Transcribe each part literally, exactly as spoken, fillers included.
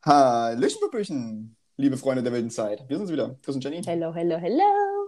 Hallöchen, Popöchen, liebe Freunde der wilden Zeit. Wir sind's wieder, Chris und Jenny. Hello, hello, hello.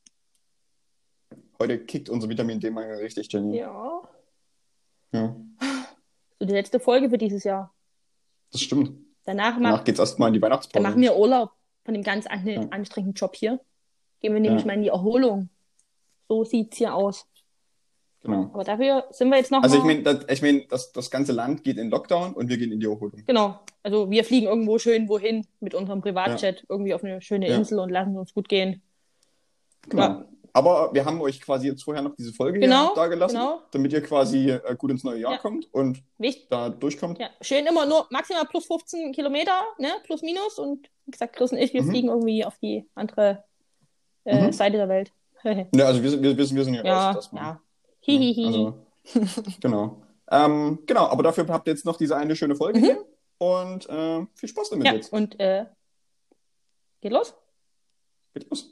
Heute kickt unser Vitamin D-Mangel richtig, Jenny. Ja. Ja, So die letzte Folge für dieses Jahr. das stimmt. Danach, Danach mach, geht's erstmal in die dann Weihnachtspause. machen wir Urlaub von dem ganz an, Ja. anstrengenden Job hier. Gehen wir nämlich Ja. mal in die Erholung. So sieht's hier aus. Genau. Aber dafür sind wir jetzt noch Also ich mal... meine, das, ich mein, das, das ganze Land geht in Lockdown und wir gehen in die Erholung. Genau. Also wir fliegen irgendwo schön wohin mit unserem Privatjet. Irgendwie auf eine schöne Ja. Insel und lassen uns gut gehen. Genau. Ja. Aber wir haben euch quasi jetzt vorher noch diese Folge Genau, hier dagelassen, genau. damit ihr quasi äh, gut ins neue Jahr Ja. kommt und Wichtig. da durchkommt. Ja, schön immer nur maximal plus fünfzehn Kilometer, ne? Plus minus. Und wie gesagt, Chris und ich, wir Mhm. fliegen irgendwie auf die andere äh, Mhm. Seite der Welt. Ja, also wir, sind- wir, wir, sind- wir sind hier Ja, raus. erstmal. ja. Hihihi. Also, genau. Ähm, genau, aber dafür habt ihr jetzt noch diese eine schöne Folge Mhm. hier und äh, viel Spaß damit Ja, jetzt. und äh, geht los? Geht los.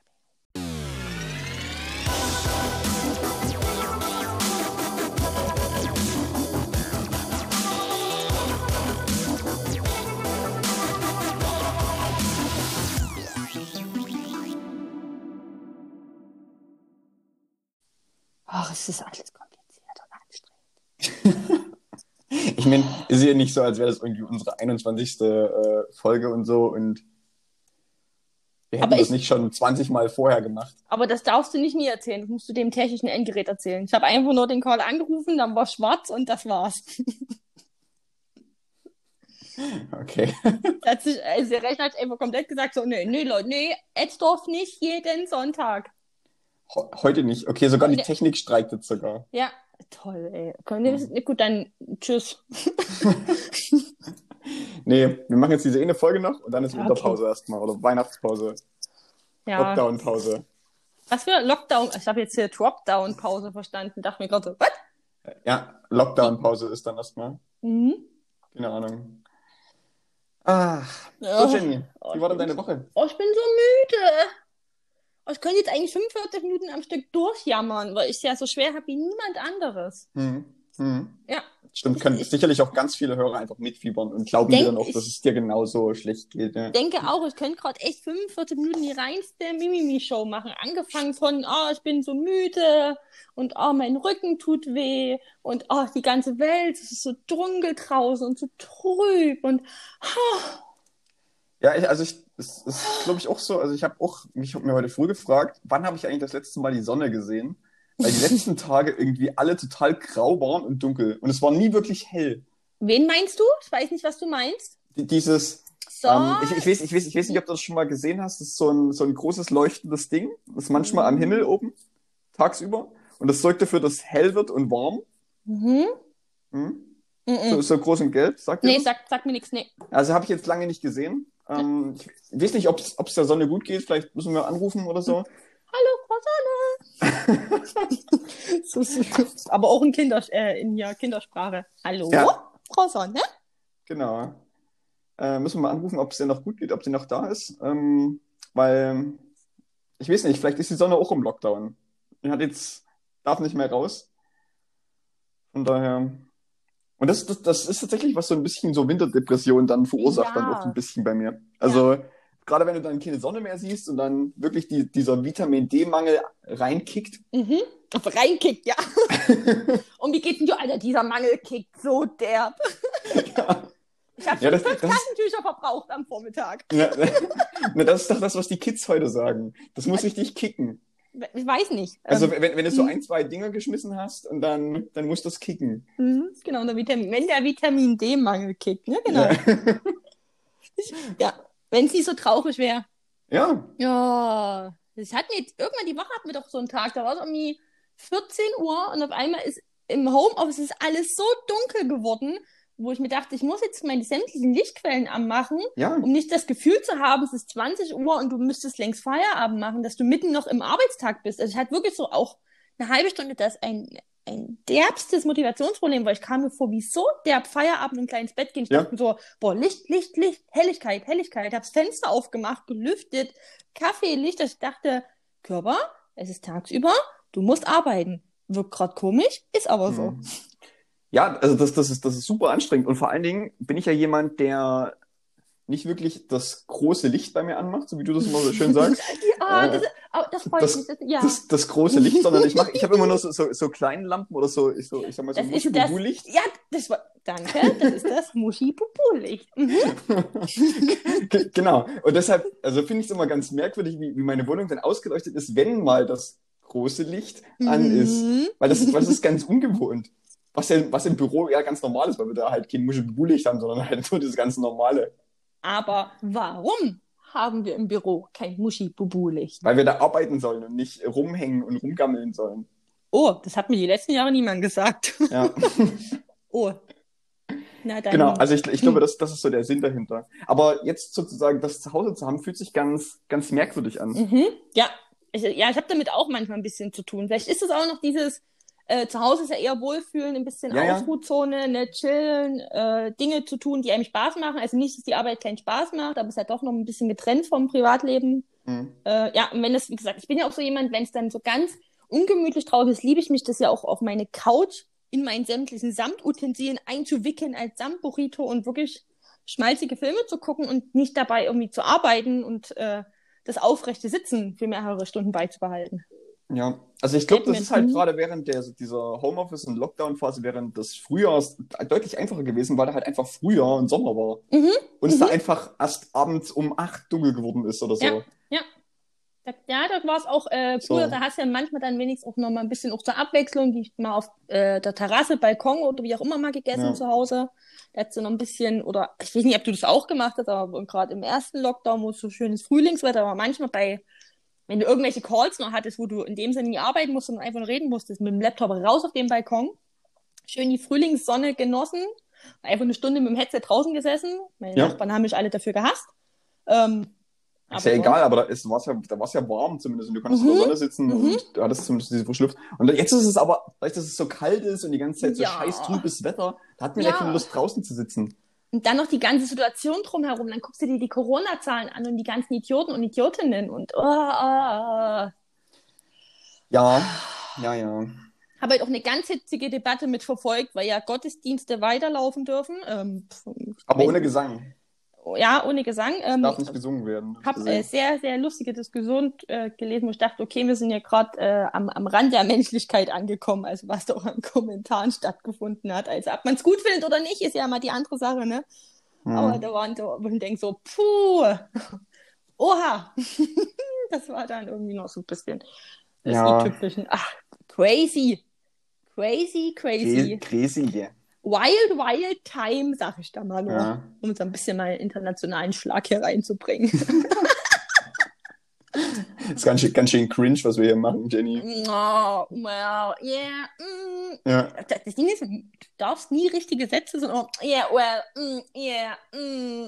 Ach, es ist alles kompliziert und anstrengend. Ich meine, ist ja nicht so, als wäre das irgendwie unsere einundzwanzigste Äh, Folge und so und wir hätten Aber das ich- nicht schon zwanzig Mal vorher gemacht. Aber das darfst du nicht mir erzählen. Das musst du dem technischen Endgerät erzählen. Ich habe einfach nur den Karl angerufen, dann war schwarz und das war's. Okay. Da hat sich, also der Rechner hat einfach komplett gesagt, so, nee, nee, Leute, nee, Edsdorf nicht jeden Sonntag. Ho- Heute nicht. Okay, sogar die Nee. Technik streikt jetzt sogar. Ja, toll, ey. Komm, nee, gut, dann tschüss. Nee, wir machen jetzt diese eine Folge noch und dann ist Okay. Winterpause erstmal oder Weihnachtspause, Ja. Lockdown-Pause. Was für Lockdown? Ich habe jetzt hier Dropdown-Pause verstanden. Dachte mir gerade so, was? Ja, Lockdown-Pause ist dann erstmal. Mhm. Keine Ahnung. Ah, Ja. so Jenny, Oh, wie war denn deine Woche? Oh, ich bin so müde. Oh, ich könnte jetzt eigentlich fünfundvierzig Minuten am Stück durchjammern, weil ich es ja so schwer habe wie niemand anderes. Hm. Hm. Ja. Stimmt, können Ich- sicherlich auch ganz viele Hörer einfach mitfiebern und glauben Denk dir dann auch, ich- dass es dir genauso schlecht geht. Ja. Ich denke auch, ich könnte gerade echt fünfundvierzig Minuten die reinste Mimimi-Show machen. Angefangen von, oh, ich bin so müde und oh, mein Rücken tut weh und oh, die ganze Welt, es ist so dunkel draußen und so trüb und oh, Ja, ich, also ich, es ist, glaube ich, auch so. Also ich habe auch, mich hab mir heute früh gefragt, wann habe ich eigentlich das letzte Mal die Sonne gesehen? Weil die letzten Tage irgendwie alle total grau waren und dunkel. Und es war nie wirklich hell. wen meinst du? Ich weiß nicht, was du meinst. Die- Dieses, So, ähm, ich, ich, weiß, ich, weiß, ich weiß nicht, ob du das schon mal gesehen hast. Das ist so ein, so ein großes leuchtendes Ding. Das ist manchmal am Himmel oben, tagsüber. Und das sorgt dafür, dass es hell wird und warm. mhm. Hm? Mhm. So, so groß und gelb, sagt ihr Nee, das? sag, sag mir nichts. Nee. Also habe ich jetzt lange nicht gesehen. Ähm, ich weiß nicht, ob es der Sonne gut geht. Vielleicht müssen wir anrufen oder so. Hallo, Frau Sonne. so, so, aber auch in, Kinder, äh, in ja, Kindersprache. Hallo, Ja. Frau Sonne? Genau. Äh, müssen wir mal anrufen, ob es ihr noch gut geht, ob sie noch da ist. Ähm, weil, ich weiß nicht, vielleicht ist die Sonne auch im Lockdown. Die hat jetzt, darf nicht mehr raus. Von daher. Und das, das, das ist tatsächlich, was so ein bisschen so Winterdepression dann verursacht, Ja. dann auch ein bisschen bei mir. Also, gerade wenn du dann keine Sonne mehr siehst und dann wirklich die, dieser Vitamin D-Mangel reinkickt. Mhm. Reinkickt, ja. Und wie geht denn dir, Alter, dieser Mangel kickt so derb. Ja. Ich habe Ja, schon das- fünf das- Taschentücher verbraucht am Vormittag. Ja, na, das ist doch das, was die Kids heute sagen. Das muss richtig kicken. Ich weiß nicht. Also Ähm, wenn, wenn du so mhm. ein, zwei Dinger geschmissen hast und dann, dann muss das kicken. mhm, genau, der Vitamin, wenn der Vitamin D-Mangel kickt, ne? Genau. Ja. Ja. Wenn es nicht so traurig wäre. Ja. Ja, das hatten jetzt, irgendwann die Woche hatten wir doch so einen Tag, da war es irgendwie vierzehn Uhr und auf einmal ist im Homeoffice ist alles so dunkel geworden, wo ich mir dachte, ich muss jetzt meine sämtlichen Lichtquellen anmachen, Ja. um nicht das Gefühl zu haben, es ist zwanzig Uhr und du müsstest längst Feierabend machen, dass du mitten noch im Arbeitstag bist. Also ich hatte wirklich so auch eine halbe Stunde das ein, ein derbstes Motivationsproblem, weil ich kam mir vor, wie so derb Feierabend und gleich ins Bett gehen. Ich Ja. dachte mir so, boah, Licht, Licht, Licht, Helligkeit, Helligkeit. Ich habe das Fenster aufgemacht, gelüftet, Kaffee, Licht. Ich dachte, Körper, es ist tagsüber, du musst arbeiten. Wirkt gerade komisch, ist aber so. Hm. Ja, also das, das ist, das ist super anstrengend. Und vor allen Dingen bin ich ja jemand, der nicht wirklich das große Licht bei mir anmacht, so wie du das immer so schön sagst. Ja, Äh, das, oh, das freut das, mich. Das, ja. das, das große Licht, sondern ich mache, ich habe immer nur so, so, so kleine Lampen oder so, ich so, ich sag mal so Das ist das, Muschi-Bubu-Licht. ja, das war, danke, das ist das Muschi-Pupu-Licht. Mhm. Ge- Genau. Und deshalb, also finde ich es immer ganz merkwürdig, wie, wie meine Wohnung dann ausgeleuchtet ist, wenn mal das große Licht an ist. Mhm. Weil das, weil das ist ganz ungewohnt. Was ja, was im Büro ja ganz normal ist, weil wir da halt kein Muschi-Bubu-Licht haben, sondern halt nur das ganz normale. Aber warum haben wir im Büro kein Muschi-Bubu-Licht? Weil wir da arbeiten sollen und nicht rumhängen und rumgammeln sollen. Oh, das hat mir die letzten Jahre niemand gesagt. Ja. Oh, na dann. Genau, also ich, ich glaube, das, das ist so der Sinn dahinter. Aber jetzt sozusagen das zu Hause zu haben, fühlt sich ganz, ganz merkwürdig an. Mhm. Ja, ich, ja, ich habe damit auch manchmal ein bisschen zu tun. Vielleicht ist es auch noch dieses, äh, zu Hause ist ja eher Wohlfühlen, ein bisschen Ja, ja. Ausruhzone, ne, chillen, äh, Dinge zu tun, die einem Spaß machen. Also nicht, dass die Arbeit keinen Spaß macht, aber es ist halt doch noch ein bisschen getrennt vom Privatleben. Mhm. Äh, ja, und wenn das, wie gesagt, ich bin ja auch so jemand, wenn es dann so ganz ungemütlich draußen ist, liebe ich mich das ja auch auf meine Couch in meinen sämtlichen Samtutensilien einzuwickeln als Samtburrito und wirklich schmalzige Filme zu gucken und nicht dabei irgendwie zu arbeiten und äh, das aufrechte Sitzen für mehrere Stunden beizubehalten. Ja, also ich glaube, das Batman. ist halt Mhm. gerade während der, dieser Homeoffice- und Lockdown-Phase, während des Frühjahrs deutlich einfacher gewesen, weil da halt einfach Frühjahr und Sommer war. Mhm. Und es Mhm. da einfach erst abends um acht dunkel geworden ist oder so. Ja, ja. Da, ja, da war es auch äh, früher, So. da hast du ja manchmal dann wenigstens auch noch mal ein bisschen auch zur Abwechslung, die mal auf äh, der Terrasse, Balkon oder wie auch immer mal gegessen Ja. zu Hause. Da hast du noch ein bisschen, oder ich weiß nicht, ob du das auch gemacht hast, aber gerade im ersten Lockdown, wo es so schönes Frühlingswetter war, manchmal bei, wenn du irgendwelche Calls noch hattest, wo du in dem Sinne nie arbeiten musst, sondern einfach nur reden musstest, mit dem Laptop raus auf den Balkon, schön die Frühlingssonne genossen, einfach eine Stunde mit dem Headset draußen gesessen. Meine Ja. Nachbarn haben mich alle dafür gehasst. Ähm, Ist ja aber egal, aber da ist, war's ja, da war es ja warm zumindest und du konntest Mhm. in der Sonne sitzen Mhm. und du hattest zumindest diese frische Luft. Und jetzt ist es aber, dadurch, dass es so kalt ist und die ganze Zeit so Ja. scheiß trübes Wetter, da hat man ja Ja. keine Lust draußen zu sitzen. Und dann noch die ganze Situation drumherum. Dann guckst du dir die Corona-Zahlen an und die ganzen Idioten und Idiotinnen und oh, oh, oh. Ja, ja, ja. Habe halt auch eine ganz hitzige Debatte mit verfolgt, weil ja Gottesdienste weiterlaufen dürfen. Ähm, Aber ohne Gesang. Ja, ohne Gesang. Ähm, Darf nicht gesungen werden. hab ich habe äh, gesehen. sehr, sehr lustige Diskussion äh, gelesen, wo ich dachte, okay, wir sind ja gerade äh, am, am Rand der Menschlichkeit angekommen, also was da auch an Kommentaren stattgefunden hat. Also ob man es gut findet oder nicht, ist ja mal die andere Sache, ne? Hm. Aber da waren so, wo ich denke so, puh, oha. Das war dann irgendwie noch so ein bisschen das Ja. i-Tüpfelchen. Ach, crazy. Crazy, crazy. Crazy, yeah. Wild, wild time, sag ich da mal nur, Ja. um so ein bisschen mal einen internationalen Schlag hier reinzubringen. Das ist ganz schön, ganz schön cringe, was wir hier machen, Jenny. Oh, well, yeah, mm. Ja. Das, das Ding ist, du darfst nie richtige Sätze, sondern oh, yeah, well, mm, yeah, mm.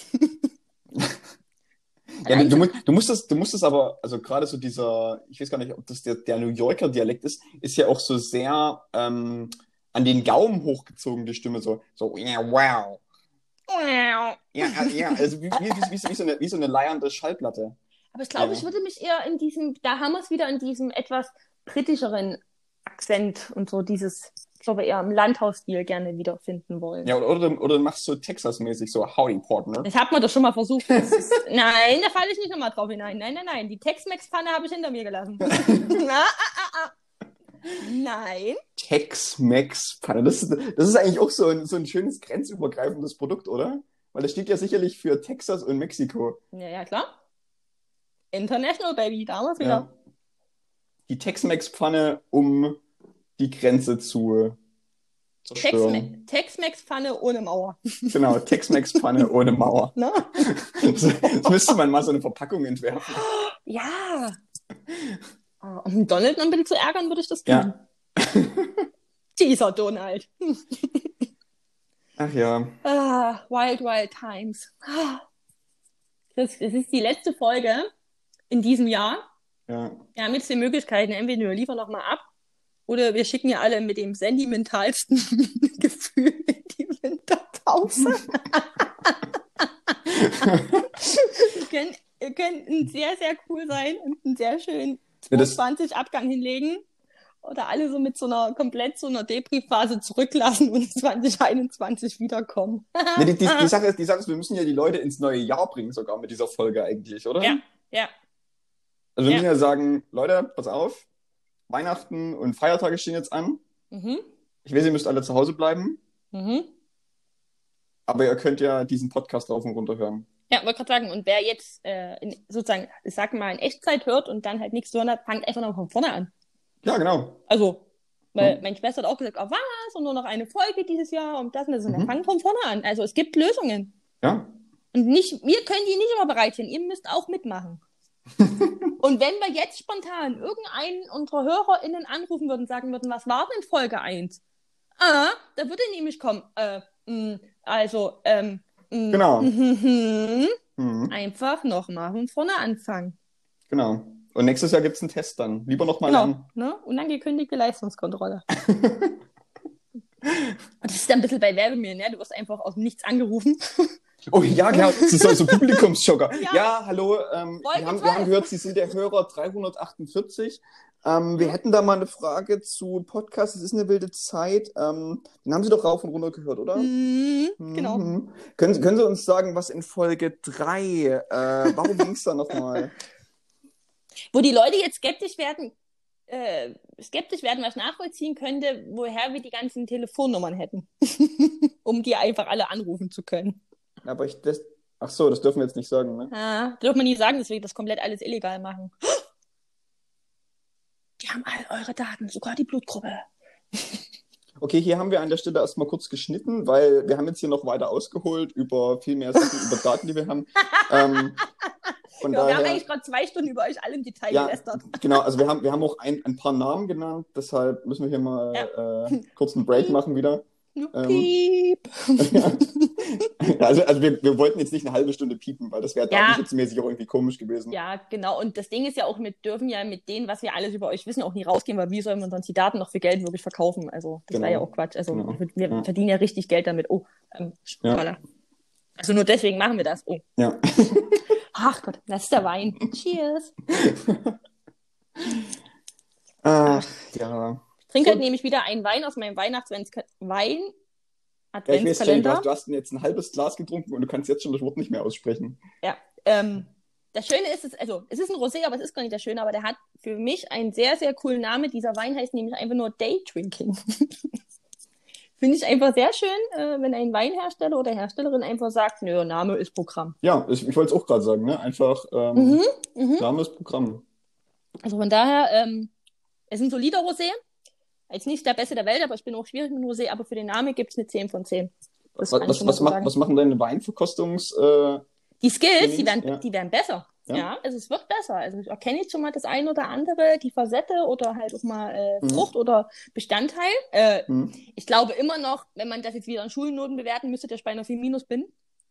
Ja, du, du, mu- du musst das, du musst das aber, also gerade so dieser, ich weiß gar nicht, ob das der, der New Yorker Dialekt ist, ist ja auch so sehr ähm, an den Gaumen hochgezogen, die Stimme, so, so, yeah, wow. Ja, ja, ja, also wie, wie, wie, wie, so eine, wie so eine leiernde Schallplatte. Aber ich glaube, Ja. ich würde mich eher in diesem, da haben wir es wieder in diesem etwas britischeren Akzent und so dieses, ich glaube, eher im Landhausstil gerne wiederfinden wollen. Ja, oder, oder, oder machst du Texas-mäßig so, howdy, Partner. Das hat man doch schon mal versucht. Das ist, nein, da falle ich nicht nochmal drauf hinein. Nein, nein, nein. Die Tex-Mex-Pfanne habe ich hinter mir gelassen. Na, ah, ah, ah. Nein. Tex-Mex, Pfanne. Das, ist- das ist eigentlich auch so ein, so ein schönes grenzübergreifendes Produkt, oder? Weil das steht ja sicherlich für Texas und Mexiko. Ja, ja, klar. International, Baby. Damals wieder. Ja. Die Tex-Mex-Pfanne, um die Grenze zu zerstören. Tex-Me- Tex-Mex-Pfanne ohne Mauer. Genau, Tex-Mex-Pfanne ohne Mauer. Ne? Das, das müsste man mal so eine Verpackung entwerfen. Ja. Oh, um Donald noch ein bisschen zu ärgern, würde ich das tun. Ja. Dieser Donald. Ach ja. Ah, wild, wild times. Ah. Das, das ist die letzte Folge in diesem Jahr. Ja. Wir haben jetzt die Möglichkeiten, entweder wir liefern nochmal ab oder wir schicken ja alle mit dem sentimentalsten Gefühl in die Winterpause. wir, können, wir können sehr, sehr cool sein und einen sehr schönen Ja, das- zwanzig Abgang hinlegen. oder alle so mit so einer, komplett so einer Depri-Phase zurücklassen und zwanzig einundzwanzig wiederkommen. Nee, die, die, die, Sache ist, die Sache ist, wir müssen ja die Leute ins neue Jahr bringen, sogar mit dieser Folge eigentlich, oder? Ja, ja. Also wir Ja. müssen ja sagen, Leute, pass auf, Weihnachten und Feiertage stehen jetzt an. Mhm. Ich weiß, ihr müsst alle zu Hause bleiben, Mhm. aber ihr könnt ja diesen Podcast rauf und runter hören. Ja, wollte gerade sagen, und wer jetzt äh, in, sozusagen, ich sag mal, in Echtzeit hört und dann halt nichts zu hören hat, fangt einfach noch von vorne an. Ja, genau. Also, weil Ja. meine Schwester hat auch gesagt, oh was, und nur noch eine Folge dieses Jahr und das und das. Und dann Mhm. fangt von vorne an. Also es gibt Lösungen. Ja. Und nicht, wir können die nicht immer bereitstellen. Ihr müsst auch mitmachen. Und wenn wir jetzt spontan irgendeinen unserer HörerInnen anrufen würden und sagen würden, was war denn Folge eins? Ah, da würde nämlich kommen, äh, mh, also, ähm, mh, Genau. mhm, Mhm. einfach nochmal von vorne anfangen. Genau. Und nächstes Jahr gibt es einen Test dann. Lieber nochmal Genau, lernen. ne? Unangekündigte Leistungskontrolle. Und das ist dann ein bisschen bei Werbemillionär, du wirst einfach aus dem Nichts angerufen. Oh ja, genau. Das ist so, so Publikumsjoker. Ja. Ja. ja, hallo. Ähm, Folge wir, haben, wir zwölf. haben gehört, Sie sind der Hörer dreihundertachtundvierzig. Ähm, wir hätten da mal eine Frage zu Podcast. Es ist eine wilde Zeit. Ähm, den haben Sie doch rauf und runter gehört, oder? Mhm, genau. Mhm. Können, Sie- können Sie uns sagen, was in Folge drei, äh, warum ging es da nochmal? Wo die Leute jetzt skeptisch werden, äh, skeptisch werden, was ich nachvollziehen könnte, woher wir die ganzen Telefonnummern hätten. Um die einfach alle anrufen zu können. Aber ich, das, ach so, das dürfen wir jetzt nicht sagen, ne? Ah, dürfen wir nie sagen, dass wir das komplett alles illegal machen. Die haben all eure Daten, sogar die Blutgruppe. Okay, hier haben wir an der Stelle erstmal kurz geschnitten, weil wir haben jetzt hier noch weiter ausgeholt über viel mehr Sachen, über Daten, die wir haben. Ähm, von Ja, wir haben daher, eigentlich gerade zwei Stunden über euch alle im Detail ja, gelästert. genau, also wir haben, wir haben auch ein, ein paar Namen genannt, deshalb müssen wir hier mal äh, kurz einen Break machen wieder. Ähm, Piep. ja. Also, also wir, wir wollten jetzt nicht eine halbe Stunde piepen, weil das wäre Ja. datenschutzmäßig auch irgendwie komisch gewesen. Ja, genau. Und das Ding ist ja auch, wir dürfen ja mit denen, was wir alles über euch wissen, auch nie rausgehen, weil wie sollen wir sonst die Daten noch für Geld wirklich verkaufen? Also das Genau. wäre ja auch Quatsch. Also Genau. wir, wir Ja. verdienen ja richtig Geld damit. Oh, ähm, Ja. Spoiler. Also nur deswegen machen wir das. Oh. Ja. Ach Gott, das ist der Wein. Cheers. Ach, ja. Ich trinke halt So. nämlich wieder einen Wein aus meinem Weihnachtswein Wein Ja, ich weiß, Jenny, du Adventskalender. hast, du hast jetzt ein halbes Glas getrunken und du kannst jetzt schon das Wort nicht mehr aussprechen. Ja, ähm, das Schöne ist, es, also es ist ein Rosé, aber es ist gar nicht das Schöne, aber der hat für mich einen sehr, sehr coolen Namen. Dieser Wein heißt nämlich einfach nur Day Drinking. Finde ich einfach sehr schön, äh, wenn ein Weinhersteller oder Herstellerin einfach sagt, nö, Name ist Programm. Ja, ich, ich wollte es auch gerade sagen, ne? Einfach ähm, Mhm, mhm. Name ist Programm. Also von daher, ähm, es ist ein solider Rosé. Jetzt nicht der beste der Welt, aber ich bin auch schwierig mit Rosé, aber für den Namen gibt es eine zehn von zehn. Das Was, kann ich was, schon mal was, so macht, sagen. was machen deine Weinverkostungs... Äh, Die Skills, die Trainings, werden, ja. die werden besser. Ja. Ja. also es wird besser. Also ich erkenne jetzt schon mal das ein oder andere, die Facette oder halt auch mal äh, Mhm. Frucht oder Bestandteil. Äh, hm. ich glaube immer noch, wenn man das jetzt wieder in Schulnoten bewerten müsste, der Speiner viel Minus bin.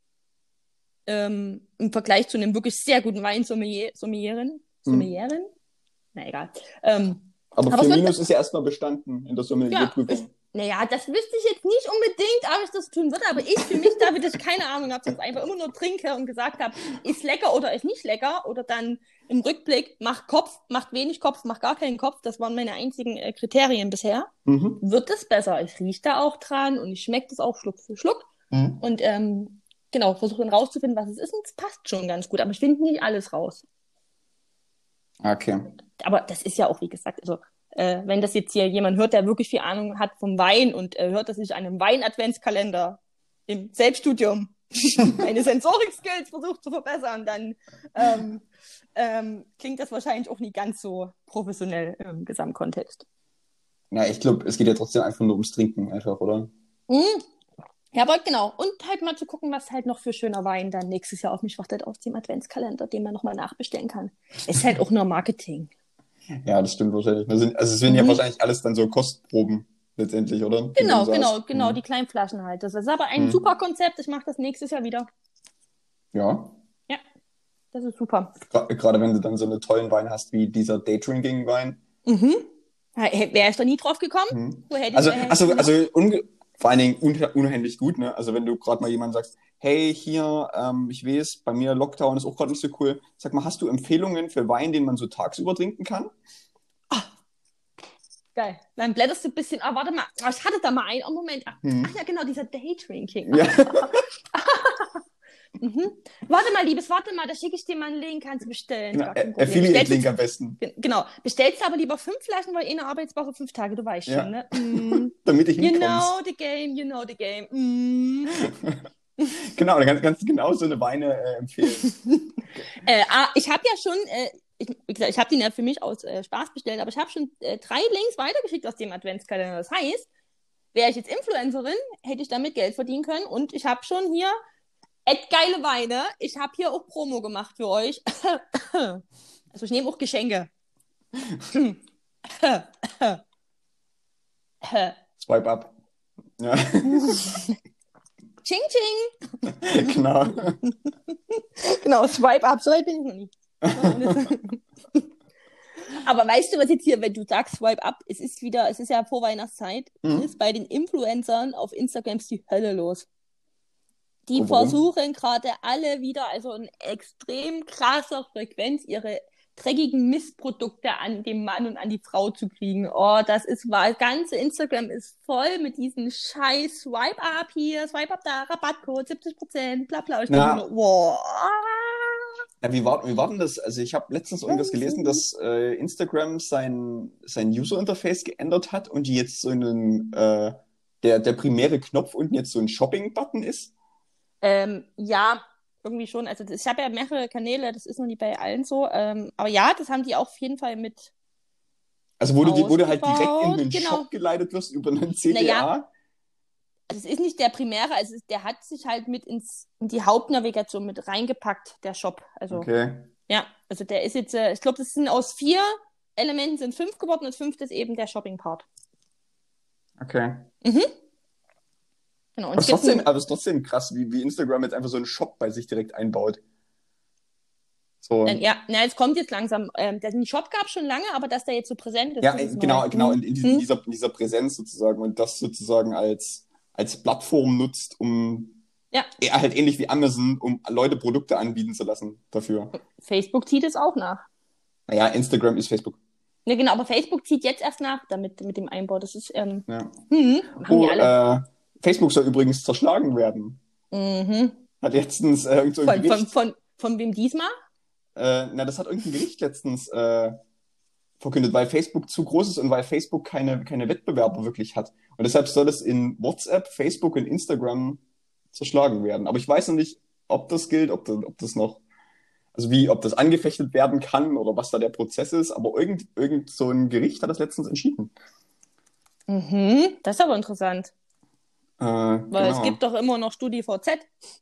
Ähm, im Vergleich zu einem wirklich sehr guten Weinsommelieren. Sommelieren? Na egal. Ähm, Aber, Aber für es wird- Minus ist ja erstmal bestanden in der Sommelierprüfung. naja, das wüsste ich jetzt nicht unbedingt, ob ich das tun würde, aber ich für mich, David, ich keine Ahnung habe, sonst einfach immer nur trinke und gesagt habe, ist lecker oder ist nicht lecker oder dann im Rückblick, macht Kopf, macht wenig Kopf, macht gar keinen Kopf, das waren meine einzigen äh, Kriterien bisher, Mhm. wird es besser. Ich rieche da auch dran und ich schmecke das auch Schluck für Schluck Mhm. und ähm, genau, versuche dann rauszufinden, was es ist und es passt schon ganz gut, aber ich finde nicht alles raus. Okay. Aber das ist ja auch, wie gesagt, also äh, wenn das jetzt hier jemand hört, der wirklich viel Ahnung hat vom Wein und äh, hört, dass ich an einem Wein-Adventskalender im Selbststudium meine Sensorik-Skills versucht zu verbessern, dann ähm, ähm, klingt das wahrscheinlich auch nicht ganz so professionell im Gesamtkontext. Na, ich glaube, es geht ja trotzdem einfach nur ums Trinken, einfach, oder? Mhm. Ja, aber genau. Und halt mal zu gucken, was halt noch für schöner Wein dann nächstes Jahr auf mich wartet aus dem Adventskalender, den man nochmal nachbestellen kann. Ist halt auch nur Marketing. Ja, das stimmt wahrscheinlich. Wir sind, also es sind ja Mhm. wahrscheinlich alles dann so Kostproben letztendlich, oder? Die Genau, du sagst. genau, genau, Mhm. die kleinen Flaschen halt. Das ist aber ein Mhm. super Konzept. Ich mache das nächstes Jahr wieder. Ja, Das ist super. Gra- gerade wenn du dann so einen tollen Wein hast wie dieser Daydrinking-Wein. Mhm. Wäre ich da nie drauf gekommen? Mhm. Wo hätte ich, Also, wer hätte also, ich gemacht? also unge vor allen Dingen un unheimlich gut, ne? Also wenn du gerade mal jemandem sagst, hey, hier, ähm, ich weiß, bei mir Lockdown ist auch gerade nicht so cool. Sag mal, hast du Empfehlungen für Wein, den man so tagsüber trinken kann? Geil. Dann blätterst du ein bisschen. Ah, warte mal. Oh, ich hatte da mal einen. Oh, Moment. Ach, Hm. ach ja, genau, dieser Daydrinking. Ja. Mhm. Warte mal, Liebes, warte mal, da schicke ich dir mal einen Link, kannst du bestellen. Genau. Gar kein Problem. Bestellst Affiliate-Link du, am besten. genau. Bestellst du aber lieber fünf Flaschen, weil eine Arbeitswoche fünf Tage, du weißt schon, Ja. ne? Mm. Damit ich You know hinkommst. the game, you know the game. Mm. Genau, dann kannst, kannst du genau so eine Weine äh, empfehlen. Äh, ah, ich habe ja schon, äh, ich, wie gesagt, ich habe den ja für mich aus äh, Spaß bestellt, aber ich habe schon äh, drei Links weitergeschickt aus dem Adventskalender. Das heißt, wäre ich jetzt Influencerin, hätte ich damit Geld verdienen können und ich habe schon hier et geile Weine. Ich habe hier auch Promo gemacht für euch. Also ich nehme auch Geschenke. Swipe up. Ja. Ching, ching. Genau. Genau, swipe up. So weit bin ich noch nicht. Aber weißt du, was jetzt hier, wenn du sagst swipe up, es ist wieder, es ist ja Vorweihnachtszeit, Mhm. ist bei den Influencern auf Instagram die Hölle los. Die Oh, warum? versuchen gerade alle wieder, also in extrem krasser Frequenz, ihre dreckigen Mistprodukte an den Mann und an die Frau zu kriegen. Oh, das ist wahr. Das ganze Instagram ist voll mit diesen scheiß Swipe-Up hier, Swipe-Up da, Rabattcode, siebzig Prozent, bla bla. Ich denke Na, nur, wow. ja, wie war, wie war denn das? Also ich habe letztens irgendwas gelesen, dass äh, Instagram sein, sein User-Interface geändert hat und die jetzt so einen, äh, der, der primäre Knopf unten jetzt so ein Shopping-Button ist. Ähm, ja, irgendwie schon. Also das, ich habe ja mehrere Kanäle, das ist noch nicht bei allen so. Ähm, aber ja, das haben die auf jeden Fall mit Also wo du, die- wo du halt direkt in ausgebaut. den Genau. Shop geleitet wirst über einen C D A. Naja, also es ist nicht der primäre, also es- der hat sich halt mit ins, in die Hauptnavigation mit reingepackt, der Shop. Also Okay. ja, also der ist jetzt, äh, ich glaube, das sind aus vier Elementen sind fünf geworden und das fünfte ist eben der Shopping-Part. Okay. Mhm. Genau. Und Aber es es ist gibt trotzdem, einen, aber es ist trotzdem krass, wie, wie Instagram jetzt einfach so einen Shop bei sich direkt einbaut. So. äh, ja, na, es kommt jetzt langsam. Ähm, den Shop gab es schon lange, aber dass der jetzt so präsent ist, Ja, das äh, ist genau, neu. genau, Mhm. in, in, diesen, Mhm. dieser, in dieser Präsenz sozusagen und das sozusagen als, als Plattform nutzt, um Ja, eh- halt ähnlich wie Amazon, um Leute Produkte anbieten zu lassen dafür. Facebook. Facebook zieht es auch nach. Naja, Instagram ist Facebook. Ne, genau, aber Facebook zieht jetzt erst nach damit, mit dem Einbau. Das ist, ähm, Ja. mhm, machen die Oh, alle. äh, Facebook soll übrigens zerschlagen werden. Mhm. Hat letztens äh, irgend so ein Von, von, Gericht, von, von wem diesmal? äh, na, das hat irgendein Gericht letztens äh, verkündet, weil Facebook zu groß ist und weil Facebook keine, keine Wettbewerber wirklich hat. Und deshalb soll es in WhatsApp, Facebook und Instagram zerschlagen werden. Aber ich weiß noch nicht, ob das gilt, ob das, ob das noch, also wie, ob das angefechtet werden kann oder was da der Prozess ist. Aber irgend, irgend so ein Gericht hat das letztens entschieden. Mhm, das ist aber interessant. Äh, Weil es genau. gibt doch immer noch StudiVZ.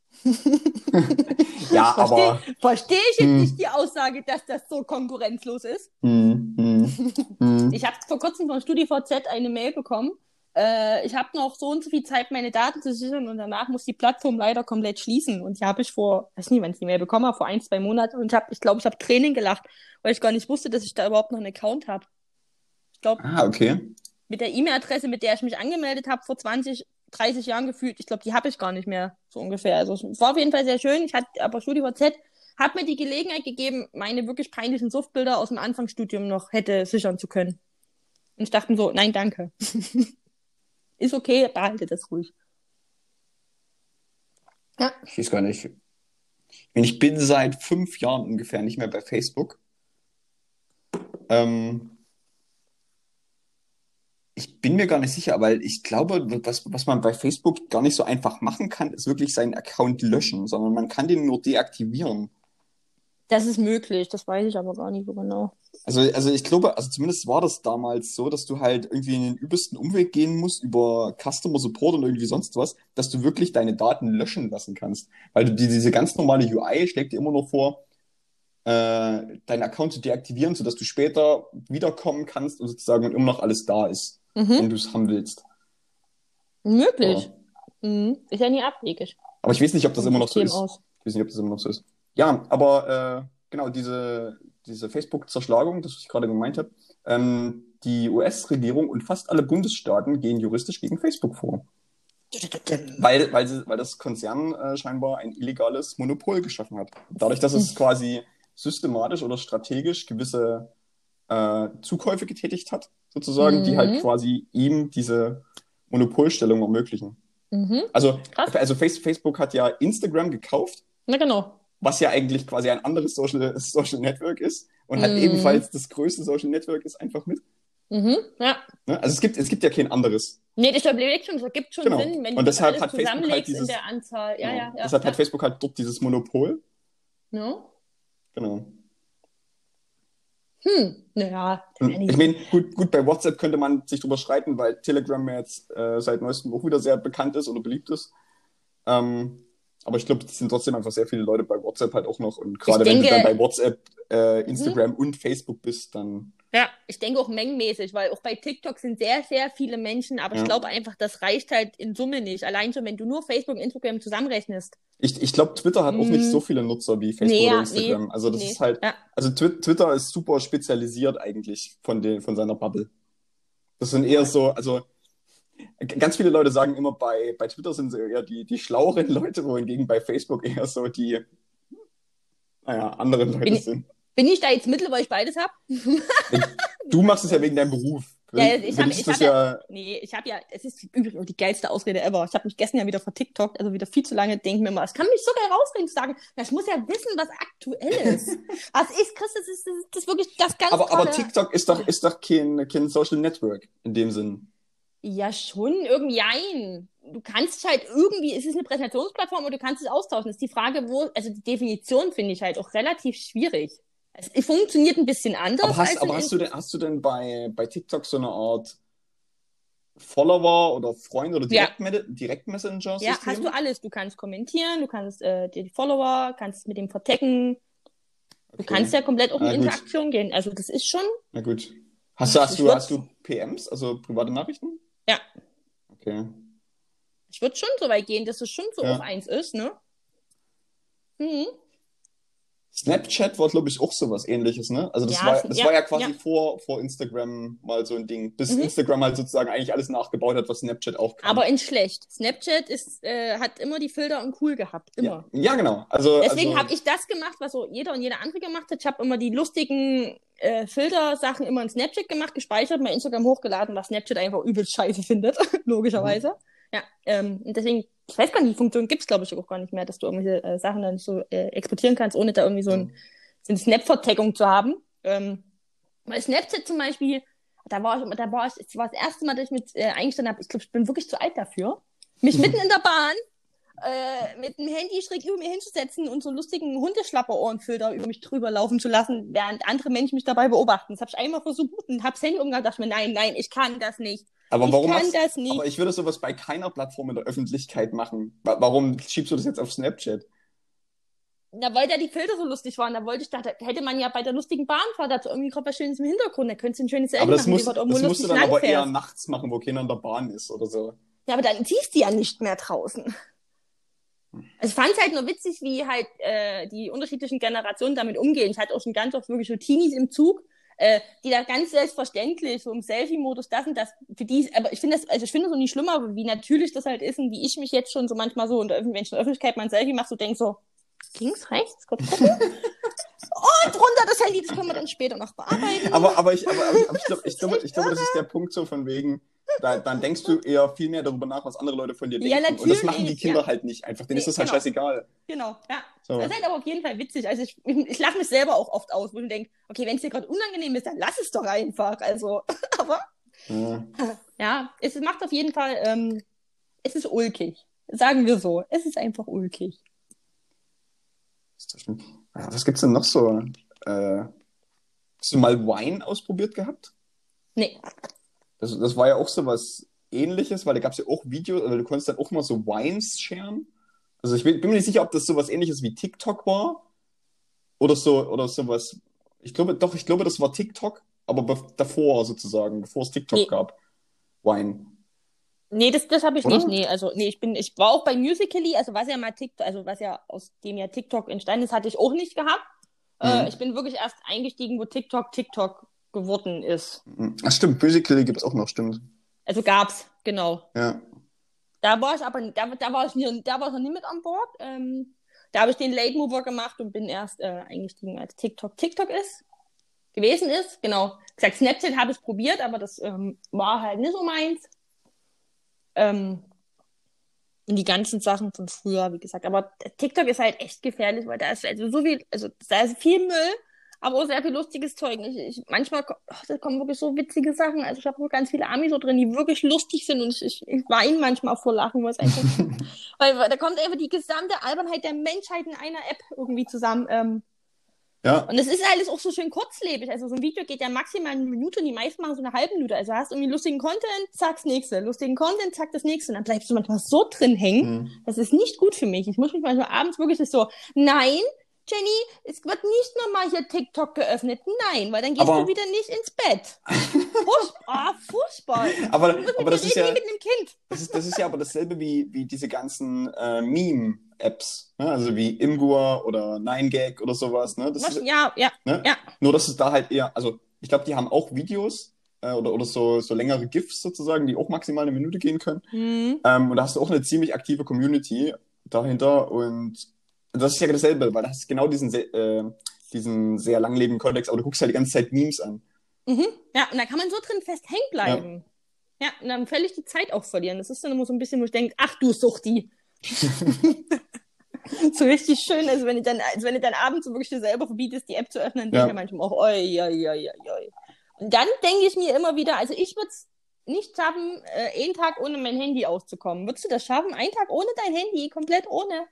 Ja, Verstehe aber. versteh ich jetzt Hm. nicht die Aussage, dass das so konkurrenzlos ist. Hm, hm, hm. Ich habe vor kurzem von StudiVZ eine Mail bekommen. Äh, ich habe noch so und so viel Zeit, meine Daten zu sichern und danach muss die Plattform leider komplett schließen. Und die habe ich vor, weiß nicht, wann ich die Mail bekommen habe, vor ein, zwei Monaten. Und ich habe, ich glaube, ich habe Tränen gelacht, weil ich gar nicht wusste, dass ich da überhaupt noch einen Account habe. Ich glaube, Ah, okay. mit der E-Mail-Adresse, mit der ich mich angemeldet habe vor zwanzig, dreißig Jahren gefühlt, ich glaube, die habe ich gar nicht mehr, so ungefähr. Also es war auf jeden Fall sehr schön. Ich hatte, aber StudiVZ hat mir die Gelegenheit gegeben, meine wirklich peinlichen Suftbilder aus dem Anfangsstudium noch hätte sichern zu können. Und ich dachte mir so, nein, danke. Ist okay, behalte das ruhig. Ja. Ich weiß gar nicht. Ich bin seit fünf Jahren ungefähr nicht mehr bei Facebook. Ähm, ich bin mir gar nicht sicher, weil ich glaube, was, was man bei Facebook gar nicht so einfach machen kann, ist wirklich seinen Account löschen, sondern man kann den nur deaktivieren. Das ist möglich, das weiß ich aber gar nicht so genau. Also, also ich glaube, also zumindest war das damals so, dass du halt irgendwie in den übelsten Umweg gehen musst über Customer Support und irgendwie sonst was, dass du wirklich deine Daten löschen lassen kannst. Weil du die, diese ganz normale U I schlägt dir immer noch vor, äh, deinen Account zu deaktivieren, sodass du später wiederkommen kannst und sozusagen immer noch alles da ist, wenn Mhm. du es haben willst. Möglich. Ja. Mhm. Ist ja nie abwegig. Aber ich weiß nicht, ob das Vom immer noch so System ist. aus. Ich weiß nicht, ob das immer noch so ist. Ja, aber äh, genau, diese, diese Facebook-Zerschlagung, das, was ich gerade gemeint habe, ähm, die U S-Regierung und fast alle Bundesstaaten gehen juristisch gegen Facebook vor. Weil, weil, sie, weil das Konzern äh, scheinbar ein illegales Monopol geschaffen hat. Dadurch, dass es quasi systematisch oder strategisch gewisse äh, Zukäufe getätigt hat, sozusagen, die halt Mhm. quasi ihm diese Monopolstellung ermöglichen. Mhm. Also, Krass. also Face- Facebook hat ja Instagram gekauft, Na genau. was ja eigentlich quasi ein anderes Social, Social Network ist und hat Mhm. ebenfalls das größte Social Network ist einfach mit. Mhm. Ja. Ne? Also es gibt, es gibt ja kein anderes. Nee, das überlegt schon, das gibt schon Genau. Sinn, wenn du Und das deshalb alles hat Facebook halt zusammenlegst in dieses, der Anzahl. Ja, ja, genau, ja, deshalb hat ja. Facebook halt dort dieses Monopol. No? Genau. Hm, naja, Und ich meine, gut, gut, bei WhatsApp könnte man sich drüber streiten, weil Telegram ja jetzt äh, seit neuestem auch wieder sehr bekannt ist oder beliebt ist. Ähm, aber ich glaube, es sind trotzdem einfach sehr viele Leute bei WhatsApp halt auch noch. Und ich gerade wenn du dann denke, bei WhatsApp, äh, mhm. Instagram und Facebook bist, dann Ja, ich denke auch mengenmäßig, weil auch bei TikTok sind sehr, sehr viele Menschen, aber ich ja. glaube einfach, das reicht halt in Summe nicht. Allein schon, wenn du nur Facebook und Instagram zusammenrechnest. Ich, ich glaube, Twitter hat auch nicht so Mm, viele Nutzer wie Facebook nee, oder ja, nee, Instagram. Also das ist nee. halt, Ja. also Twi- Twitter ist super spezialisiert eigentlich von den, von seiner Bubble. Das sind eher Ja. so, also ganz viele Leute sagen immer, bei, bei Twitter sind sie eher die, die schlaueren Leute, wohingegen bei Facebook eher so die, naja, anderen Leute Bin, sind. bin ich da jetzt mittel, weil ich beides habe? Du machst es ja wegen deinem Beruf. Für Ja, dich, ich für habe dich ist ich das hab ja, ja, nee, ich habe ja, es ist übrigens die geilste Ausrede ever. Ich habe mich gestern ja wieder vertiktokt, also wieder viel zu lange, denke mir mal, es kann mich so geil rausbringen zu sagen, ja, ich muss ja wissen, was aktuell ist. Was ist, Chris, das ist, das ist, das ist wirklich das ganz aber, aber gerade. TikTok ist doch, ist doch kein, kein Social Network in dem Sinn. Ja, schon, irgendwie ein. Du kannst halt irgendwie, es ist eine Präsentationsplattform und du kannst es austauschen. Das ist die Frage, wo, also die Definition finde ich halt auch relativ schwierig. Es funktioniert ein bisschen Aber anders hast, als in aber hast du denn, hast du denn bei, bei TikTok so eine Art Follower oder Freunde oder ja, Direct, ja, hast du Direct-Messenger-System? alles. Du kannst kommentieren, du kannst äh, dir die Follower, kannst mit dem vertecken. Du Okay. kannst ja komplett auch in Na gut. Interaktion gehen. Also das ist schon, Na gut. Hast du, hast ich du, würde, hast du P Ms, also private Nachrichten? ja, Okay. ich würde schon so weit gehen, dass es schon so auch Ja. eins ist, ne? Mhm. Snapchat war, glaube ich, auch sowas Ähnliches, ne? Also das Ja, war, es- das ja, war ja ja. quasi vor, vor Instagram mal so ein Ding, bis Mhm. Instagram halt sozusagen eigentlich alles nachgebaut hat, was Snapchat auch kann. Aber in schlecht. Snapchat ist, äh, hat immer die Filter und cool gehabt, Ja, immer. ja, genau. Also, Deswegen also, habe ich das gemacht, was so jeder und jeder andere gemacht hat. Ich habe immer die lustigen äh, Filtersachen immer in Snapchat gemacht, gespeichert, bei Instagram hochgeladen, was Snapchat einfach übelst scheiße findet, logischerweise. mhm. Ja, ähm, und deswegen, ich weiß gar nicht, die Funktion gibt es, glaube ich, auch gar nicht mehr, dass du irgendwelche äh, Sachen dann so äh, exportieren kannst, ohne da irgendwie so, ein, so eine Snap-Verteckung zu haben. Ähm, bei Snapchat zum Beispiel, da war ich, da war ich, das war das erste Mal, dass ich mit äh, eingestanden habe, ich glaube, ich bin wirklich zu alt dafür, mich mitten in der Bahn äh, mit dem Handy schräg über mir hinzusetzen und so lustigen Hundeschlapper-Ohrenfilter über mich drüber laufen zu lassen, während andere Menschen mich dabei beobachten. Das habe ich einmal versucht und habe das Handy umgehauen und dachte mir, nein, nein, ich kann das nicht. Aber Ich warum kann machst, das aber nicht. ich würde sowas bei keiner Plattform in der Öffentlichkeit machen. Wa- Warum schiebst du das jetzt auf Snapchat? Da, weil da die Filter so lustig waren, da wollte ich, da hätte man ja bei der lustigen Bahnfahrt dazu irgendwie gerade was Schönes im Hintergrund, da könntest du ein schönes Selfie Aber das machen, wie muss, du irgendwo das musst du lustig dann aber eher langfährst. nachts machen, wo keiner in der Bahn ist oder so. Ja, aber dann siehst du ja nicht mehr draußen. Also ich fand es halt nur witzig, wie halt äh, die unterschiedlichen Generationen damit umgehen. Ich hatte auch schon ganz oft wirklich so Teenies im Zug, äh, die da ganz selbstverständlich so im Selfie-Modus das und das für die, aber ich finde das, also ich finde das so nicht schlimmer, wie natürlich das halt ist und wie ich mich jetzt schon so manchmal so in der, wenn ich in der Öffentlichkeit mal ein Selfie mache, so denk so, links, rechts, kurz gucken. Und runter das Handy, das können wir dann später noch bearbeiten. Aber, aber ich, aber, aber ich, aber ich glaube, ich glaube, echt ich glaube, das ist der Punkt so von wegen, da, dann denkst du eher viel mehr darüber nach, was andere Leute von dir Ja, denken. Und das machen die natürlich, Kinder ja. halt nicht. Einfach, denen Nee, ist das halt genau. scheißegal. Genau, ja. So. Das ist halt aber auf jeden Fall witzig. Also ich, ich, ich lache mich selber auch oft aus, wo ich denke, okay, wenn es dir gerade unangenehm ist, dann lass es doch einfach. Also, aber Ja. ja, es macht auf jeden Fall, ähm, es ist ulkig. Sagen wir so. Es ist einfach ulkig. Ja, was gibt's denn noch so? Äh, hast du mal Wine ausprobiert gehabt? Nee. Das, das war ja auch so was Ähnliches, weil da gab's ja auch Videos, also du konntest dann auch mal so Wines sharen. Also ich bin, bin mir nicht sicher, ob das so was Ähnliches wie TikTok war oder so oder sowas. Ich glaube, doch, ich glaube, das war TikTok, aber be- davor sozusagen, bevor es TikTok Nee. gab. Wine. Nee, das, das habe ich Oder? nicht. Nee, also nee, ich bin, ich war auch bei Musical.ly, also was ja mal TikTok, also was ja aus dem ja TikTok entstanden ist, hatte ich auch nicht gehabt. Äh, Mhm. ich bin wirklich erst eingestiegen, wo TikTok TikTok geworden ist. Ach stimmt, Musical.ly gibt's auch noch, stimmt. Also gab's, genau. Ja. Da war ich aber, da, da war ich nie, da war ich noch nie mit an Bord. Ähm, da habe ich den Late Mover gemacht und bin erst äh, eingestiegen, als TikTok TikTok ist. gewesen ist. Genau. Wie gesagt, Snapchat habe ich probiert, aber das ähm, war halt nicht so meins. Ähm, und die ganzen Sachen von früher, wie gesagt. Aber TikTok ist halt echt gefährlich, weil da ist also so viel, also da ist viel Müll, aber auch sehr viel lustiges Zeug. Ich, ich, manchmal ko- ach, da kommen wirklich so witzige Sachen. Also ich habe so ganz viele Amis so drin, die wirklich lustig sind und ich, ich, ich weine manchmal vor Lachen, was einfach, weil weil da kommt einfach die gesamte Albernheit der Menschheit in einer App irgendwie zusammen. Ähm, Ja, und es ist alles auch so schön kurzlebig. Also so ein Video geht ja maximal eine Minute und die meisten machen so eine halbe Minute. Also hast irgendwie lustigen Content, zack, das nächste. Lustigen Content, zack, das nächste. Und dann bleibst du manchmal so drin hängen. hm. Das ist nicht gut für mich. Ich muss mich manchmal abends wirklich so, nein, Jenny, es wird nicht nochmal hier TikTok geöffnet. Nein, weil dann gehst du Aber, wieder nicht ins Bett. Furchtbar, ah, furchtbar. aber, Du musst mit aber mir das ist reden ja, wie mit einem Kind. das ist, das ist ja aber dasselbe wie, wie diese ganzen äh, Meme-Apps, ne? Also wie Imgur oder neun gag oder sowas, ne? Das Was? ist, Ja, ja, ne? ja. Nur, dass es da halt eher, also ich glaube, die haben auch Videos äh, oder, oder so, so längere GIFs sozusagen, die auch maximal eine Minute gehen können. Hm. Ähm, und da hast du auch eine ziemlich aktive Community dahinter und das ist ja dasselbe, weil da hast du genau diesen, se- äh, diesen sehr langlebigen Kontext, aber du guckst halt die ganze Zeit Memes an. Mhm. Ja, und da kann man so drin fest hängen Ja. bleiben. Ja, und dann völlig die Zeit auch verlieren. Das ist dann immer so ein bisschen, wo ich denke, ach du Suchti. So richtig schön, also wenn du dann, also wenn du dann abends so wirklich dir selber verbietest, die App zu öffnen, dann denke ich ja Ja. manchmal auch, oi, oi, oi, oi, oi. Und dann denke ich mir immer wieder, also ich würde es nicht schaffen, äh, einen Tag ohne mein Handy auszukommen. Würdest du das schaffen? Einen Tag ohne dein Handy, komplett ohne?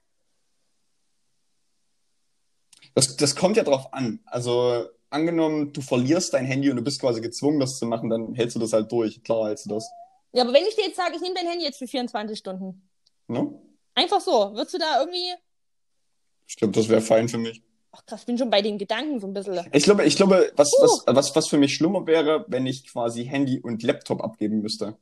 Das, das kommt ja drauf an. Also angenommen, du verlierst dein Handy und du bist quasi gezwungen, das zu machen, dann hältst du das halt durch. Klar hältst du das. Ja, aber wenn ich dir jetzt sage, ich nehme dein Handy jetzt für vierundzwanzig Stunden. Ne? Einfach so, würdest du da irgendwie, Ich glaube, das wäre fein für mich. ach krass, ich bin schon bei den Gedanken so ein bisschen. Ich glaube, ich glaube, was, Uh, was, was, was für mich schlimmer wäre, wenn ich quasi Handy und Laptop abgeben müsste.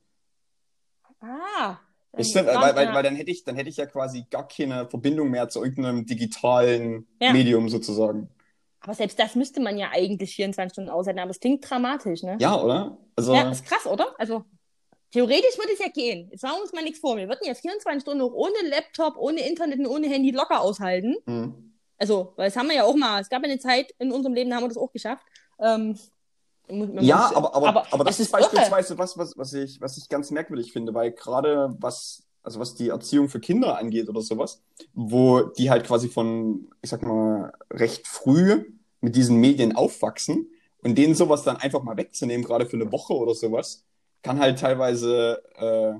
ah, Weißt dann du, weil, gar, weil, ja, weil dann hätte ich, dann hätte ich ja quasi gar keine Verbindung mehr zu irgendeinem digitalen ja. Medium sozusagen. Aber selbst das müsste man ja eigentlich vierundzwanzig Stunden aushalten, aber es klingt dramatisch, ne? Ja, oder? Ja, Also, ist krass, oder? Also, theoretisch würde es ja gehen. Jetzt machen wir uns mal nichts vor. Wir würden jetzt vierundzwanzig Stunden auch ohne Laptop, ohne Internet und ohne Handy locker aushalten. hm. Also, weil das haben wir ja auch mal. Es gab ja eine Zeit in unserem Leben, da haben wir das auch geschafft. Ähm, wenn man Ja, das, aber, aber, aber aber das es ist ist irre. beispielsweise was, was, was ich, was ich ganz merkwürdig finde, weil gerade was, also was die Erziehung für Kinder angeht oder sowas, wo die halt quasi von, ich sag mal, recht früh mit diesen Medien aufwachsen und denen sowas dann einfach mal wegzunehmen, gerade für eine Woche oder sowas, kann halt teilweise, äh,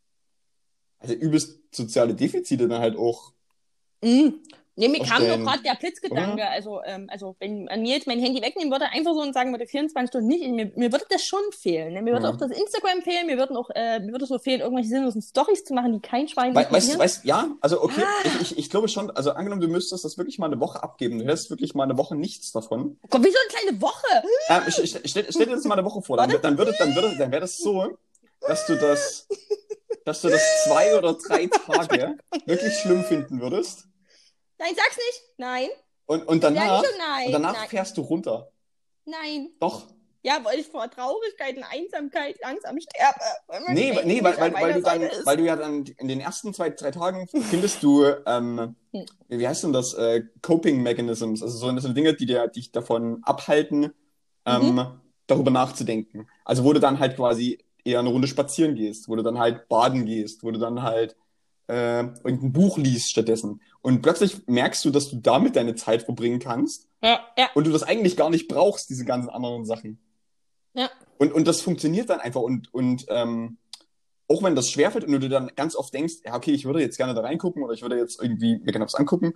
also übelst soziale Defizite dann halt auch Mhm. Nee, mir kam nur gerade aufstellen, der Blitzgedanke. oder? Also, ähm, also wenn an mir jetzt mein Handy wegnehmen würde, einfach so und sagen würde, vierundzwanzig Stunden nicht, mir, mir würde das schon fehlen. Ne? Mir würde auch Ja. das Instagram fehlen, mir würden auch, äh, mir würde so fehlen, irgendwelche sinnlosen Storys zu machen, die kein Schwein We weißt, interessieren. weißt, ja, also okay, ich, Ah, ich, ich glaube schon, also angenommen, du müsstest das wirklich mal eine Woche abgeben, du hättest wirklich mal eine Woche nichts davon. Gott, wie so eine kleine Woche. Ähm, ich, ich, ich stell, stell dir das mal eine Woche vor, dann, Warte. wird- dann würde, dann würde, dann wäre das so, dass du das, dass du das zwei oder drei Tage wirklich schlimm finden würdest Nein, sag's nicht. Nein. und, und Ich sage danach, schon und nein. danach Nein. fährst du runter. Nein. Doch. Ja, weil ich vor Traurigkeit und Einsamkeit langsam sterbe. Weil mein Nee, Handy nee, nicht weil, an weil, weil meiner du dann, Seite ist. weil du ja dann in den ersten zwei, drei Tagen findest du, ähm, Hm. wie heißt denn das, äh, Coping Mechanisms, also so, so Dinge, die dir, dich davon abhalten, ähm, Mhm. darüber nachzudenken. Also wo du dann halt quasi eher eine Runde spazieren gehst, wo du dann halt baden gehst, wo du dann halt äh, irgendein Buch liest stattdessen. Und plötzlich merkst du, dass du damit deine Zeit verbringen kannst Ja, ja, und du das eigentlich gar nicht brauchst, diese ganzen anderen Sachen. ja. Und, und das funktioniert dann einfach und, und ähm, auch wenn das schwerfällt und du dir dann ganz oft denkst, ja, okay, ich würde jetzt gerne da reingucken oder ich würde jetzt irgendwie mir gerne was angucken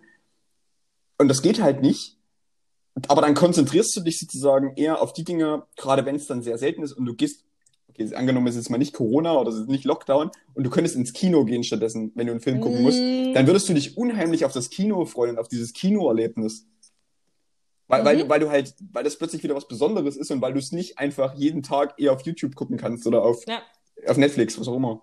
und das geht halt nicht, aber dann konzentrierst du dich sozusagen eher auf die Dinge, gerade wenn es dann sehr selten ist und du gehst, okay, angenommen es ist jetzt mal nicht Corona oder es ist nicht Lockdown und du könntest ins Kino gehen stattdessen, wenn du einen Film gucken musst, Mm, dann würdest du dich unheimlich auf das Kino freuen und auf dieses Kinoerlebnis. Weil, weil, mhm. du, weil du halt, weil das plötzlich wieder was Besonderes ist und weil du es nicht einfach jeden Tag eher auf YouTube gucken kannst oder auf, Ja. auf Netflix, was auch immer.